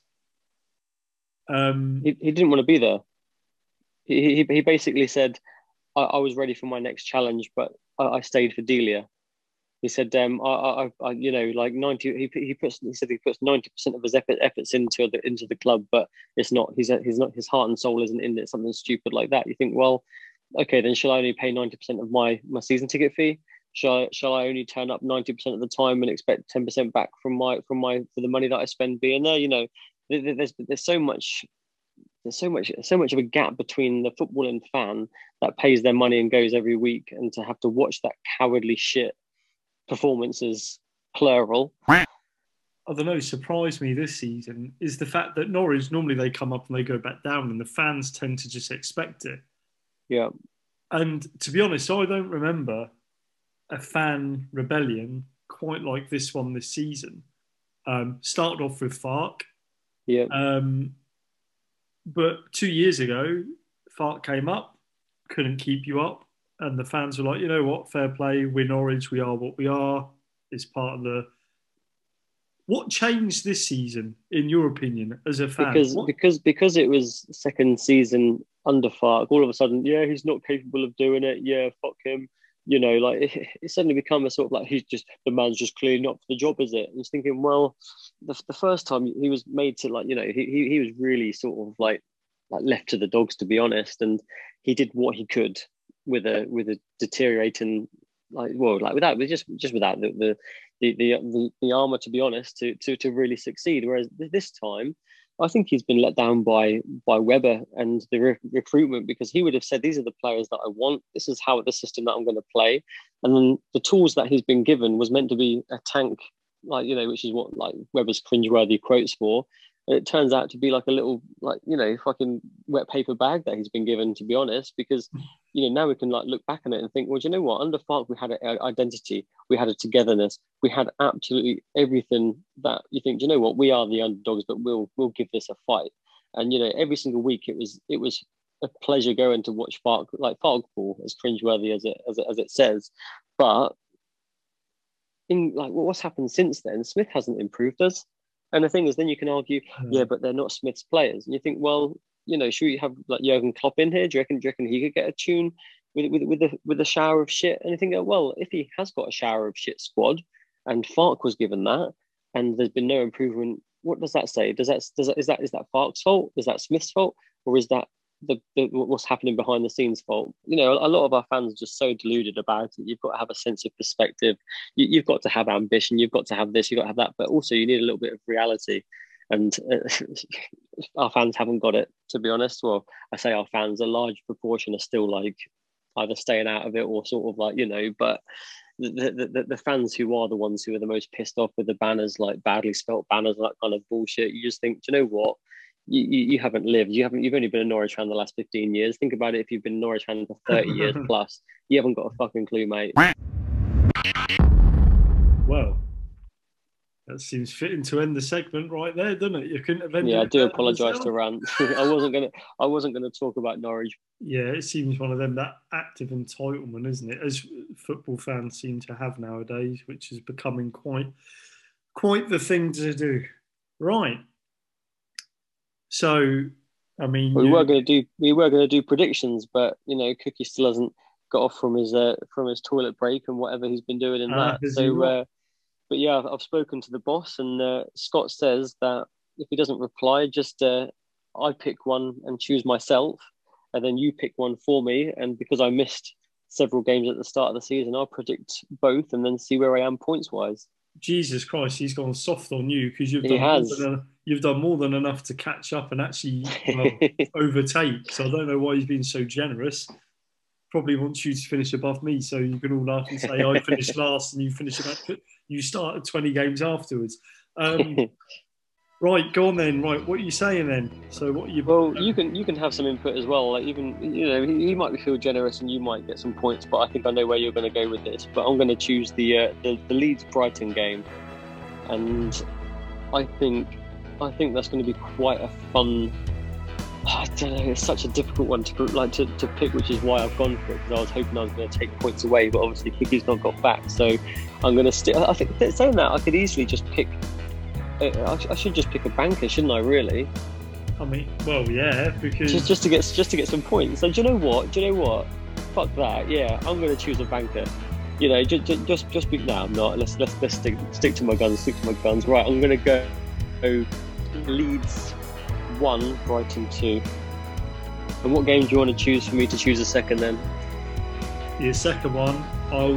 He didn't want to be there. He basically said, I was ready for my next challenge, but I stayed for Delia. He said, I you know, like 90. He puts 90% of his efforts into the club, but it's not. He's not. His heart and soul isn't in it. Something stupid like that. You think, well, okay, then shall I only pay 90% of my season ticket fee? Shall I only turn up 90% of the time and expect 10% back for the money that I spend being there? You know, there's so much of a gap between the footballing fan that pays their money and goes every week, and to have to watch that cowardly shit performances, plural. I don't know, surprised me this season is the fact that Norwich, normally they come up and they go back down, and the fans tend to just expect it. Yeah. And to be honest, I don't remember a fan rebellion quite like this one this season. Started off with Farke. Yeah. But 2 years ago, Farke came up, couldn't keep you up. And the fans were like, you know what, fair play, we're Norwich, we are what we are. It's part of the... What changed this season, in your opinion, as a fan? Because it was second season under Farke, all of a sudden, yeah, he's not capable of doing it. Yeah, fuck him. You know, like it suddenly become a sort of like, the man's just cleaning up for the job, is it? And I was thinking, well, the first time he was made to, like, you know, he was really sort of like left to the dogs, to be honest, and he did what he could with a deteriorating, without the armour, to be honest, to really succeed. Whereas this time, I think he's been let down by Webber and the recruitment, because he would have said, these are the players that I want. This is how the system that I'm going to play. And then the tools that he's been given was meant to be a tank, like, you know, which is what like Webber's cringeworthy quotes for. And it turns out to be like a little, like, you know, fucking wet paper bag that he's been given, to be honest, because, you know, now we can like look back on it and think, well, do you know what? Under Farke, we had an identity, we had a togetherness, we had absolutely everything that you think, do you know what? We are the underdogs, but we'll give this a fight. And, you know, every single week it was a pleasure going to watch Farke ball, as cringeworthy as it says. But in like what's happened since then, Smith hasn't improved us. And the thing is, then you can argue, yeah, but they're not Smith's players. And you think, well, you know, should we have like Jurgen Klopp in here? Do you reckon he could get a tune with a shower of shit? And you think, well, if he has got a shower of shit squad, and Farke was given that, and there's been no improvement, what does that say? Is that Farke's fault? Is that Smith's fault? Or is that the what's happening behind the scenes fault? You know, a lot of our fans are just so deluded about it. You've got to have a sense of perspective. You've got to have ambition. You've got to have this. You've got to have that. But also, you need a little bit of reality. And our fans haven't got it, to be honest. Well, I say our fans, a large proportion are still like either staying out of it or sort of like, you know, but the fans who are the ones who are the most pissed off with the banners, like badly spelt banners and that kind of bullshit, you just think, do you know what? You haven't lived. You've only been a Norwich fan the last 15 years. Think about it. If you've been a Norwich fan for 30 years plus, you haven't got a fucking clue, mate. Well, that seems fitting to end the segment right there, doesn't it? You couldn't have ended. Yeah, I do apologise to Rant. I wasn't gonna talk about Norwich. Yeah, it seems one of them, that active entitlement, isn't it? As football fans seem to have nowadays, which is becoming quite the thing to do. Right. So, I mean, we were going to do predictions, but you know, Cookie still hasn't got off from his toilet break and whatever he's been doing in that. So, but yeah, I've spoken to the boss, and Scott says that if he doesn't reply, just I pick one and choose myself, and then you pick one for me. And because I missed several games at the start of the season, I'll predict both and then see where I am points wise. Jesus Christ, he's gone soft on you because you've done more than enough to catch up and actually overtake. So I don't know why he's been so generous. probably wants you to finish above me, so you can all laugh and say I finished last and you started 20 games afterwards. Right, go on then. Right, what are you saying then? So what you? Well, you can have some input as well. Like even he might feel generous and you might get some points, but I think I know where you're going to go with this. But I'm going to choose the Leeds Brighton game, and I think that's going to be quite a fun. I don't know. It's such a difficult one to pick, which is why I've gone for it, because I was hoping I was going to take points away, but obviously Cookie's not got back, so I'm going to stick. I think saying that I could easily just pick. I should just pick a banker, shouldn't I? Really? I mean, well, yeah, because just to get some points. So do you know what? Fuck that. Yeah, I'm going to choose a banker. Just be. No, I'm not. Let's stick to my guns. Stick to my guns. Right, I'm going to go Leeds 1, Brighton 2. And what game do you want to choose for me to choose a second then? Your second one, I'm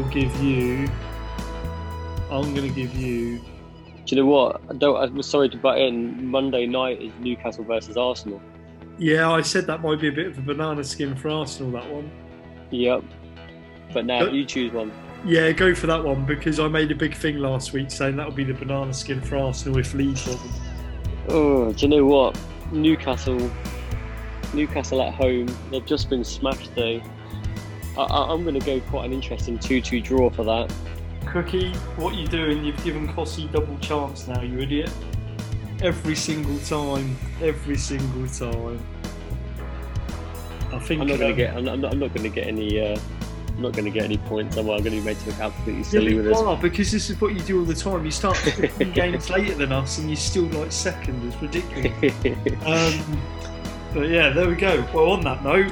going to give you. Do you know what? I'm sorry to butt in. Monday night is Newcastle versus Arsenal. Yeah, I said that might be a bit of a banana skin for Arsenal, that one. Yep. But now you choose one. Yeah, go for that one, because I made a big thing last week saying that would be the banana skin for Arsenal if Leeds wasn't. Oh, do you know what? Newcastle at home. They've just been smashed though. I'm going to go quite an interesting 2-2 draw for that. Cookie, what are you doing? You've given Cossie double chance now, you idiot. Every single time. I think I'm not going to get. I'm not going to get any. I'm not going to get any points. I'm going to be made to look absolutely silly with this. Because this is what you do all the time. You start 15 games later than us, and you're still like second. It's ridiculous. But yeah, there we go. Well, on that note,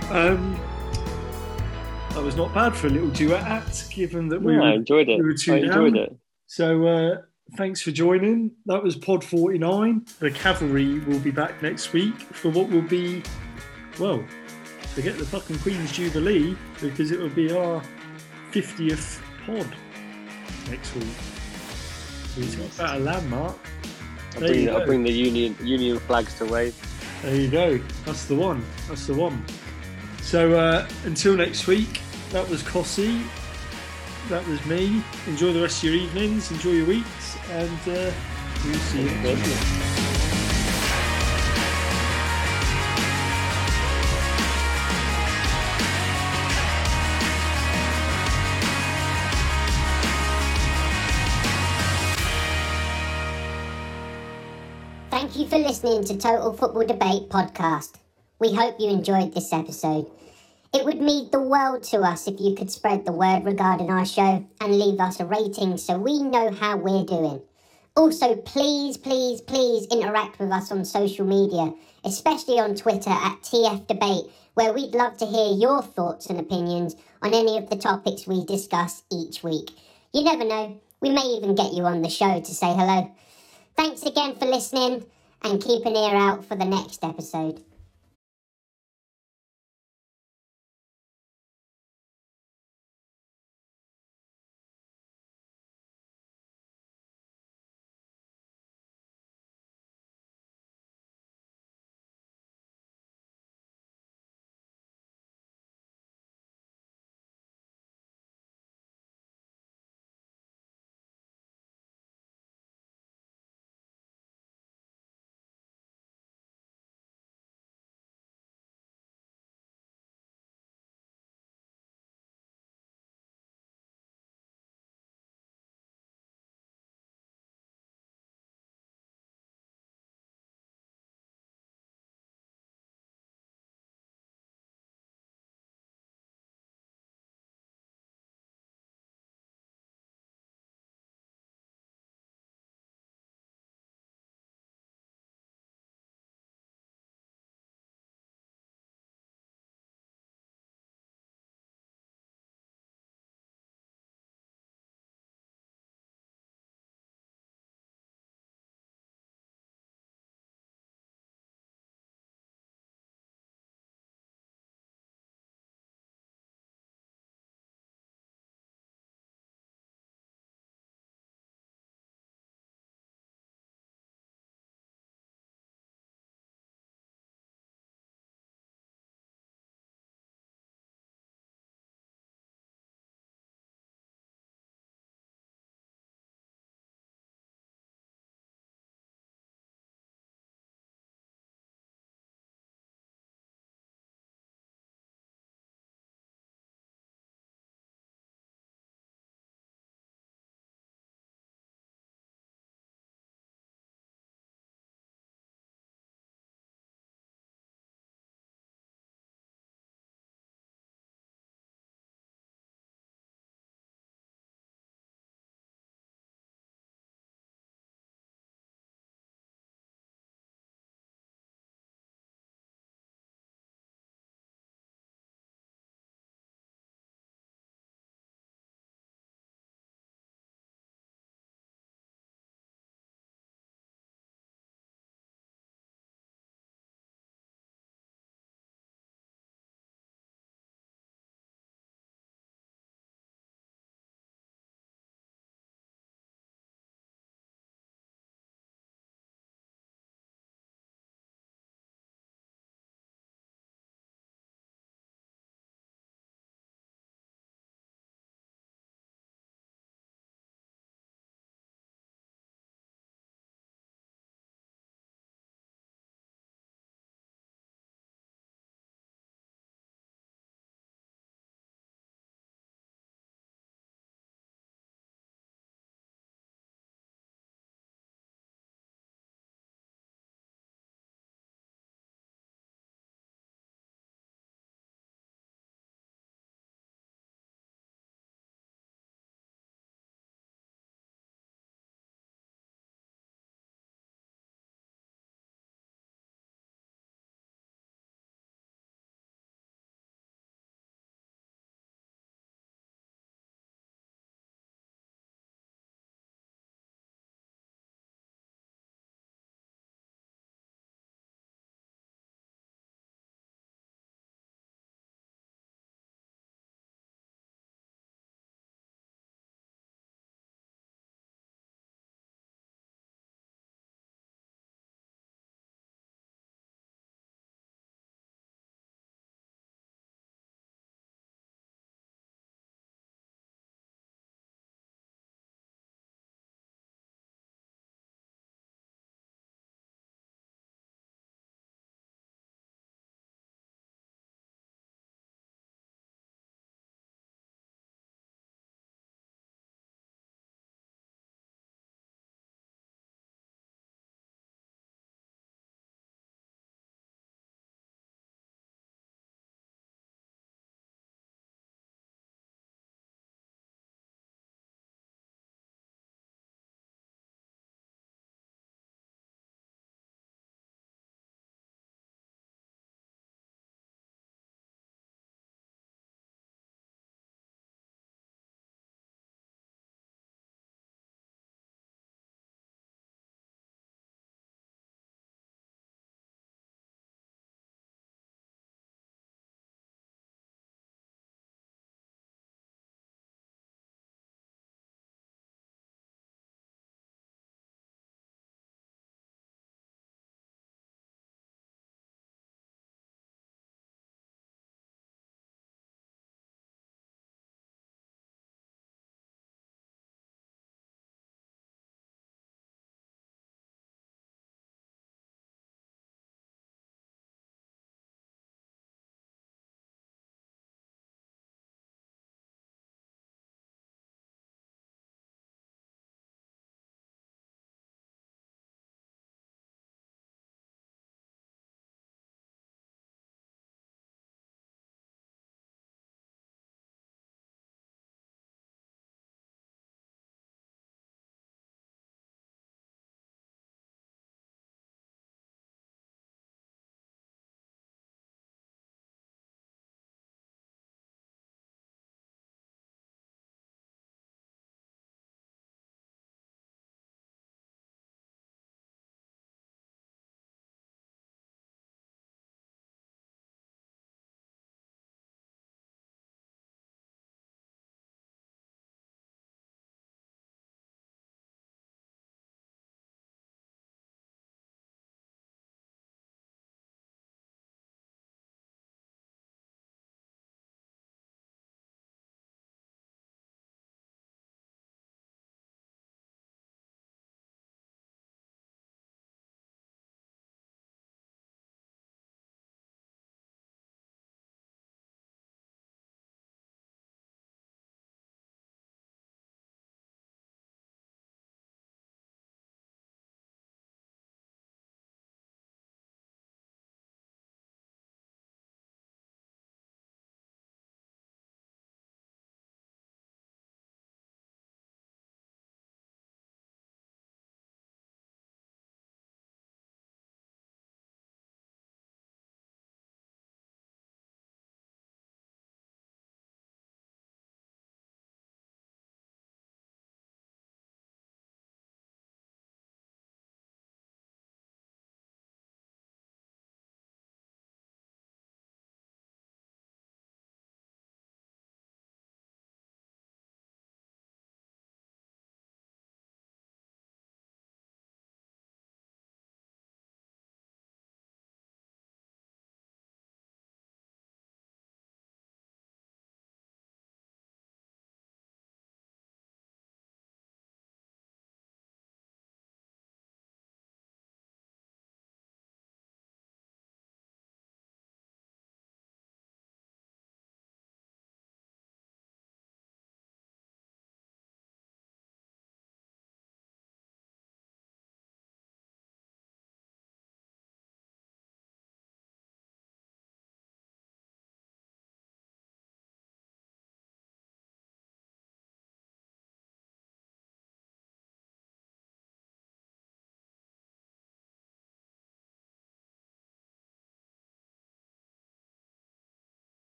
that was not bad for a little duet act, given that I enjoyed it. We were two down. So thanks for joining. That was Pod 49. The Cavalry will be back next week for what will be, well, forget the fucking Queen's Jubilee, because it will be our 50th pod next week. It's about a landmark. I'll bring the Union flags to wave. There you go. That's the one. So until next week, that was Cossie. That was me. Enjoy the rest of your evenings. Enjoy your weeks. And we'll see you next week. Thank you for listening to Total Football Debate podcast. We hope you enjoyed this episode. It would mean the world to us if you could spread the word regarding our show and leave us a rating so we know how we're doing. Also, please interact with us on social media, especially on Twitter at TF Debate, where we'd love to hear your thoughts and opinions on any of the topics we discuss each week. You never know, we may even get you on the show to say hello. Thanks again for listening, and keep an ear out for the next episode.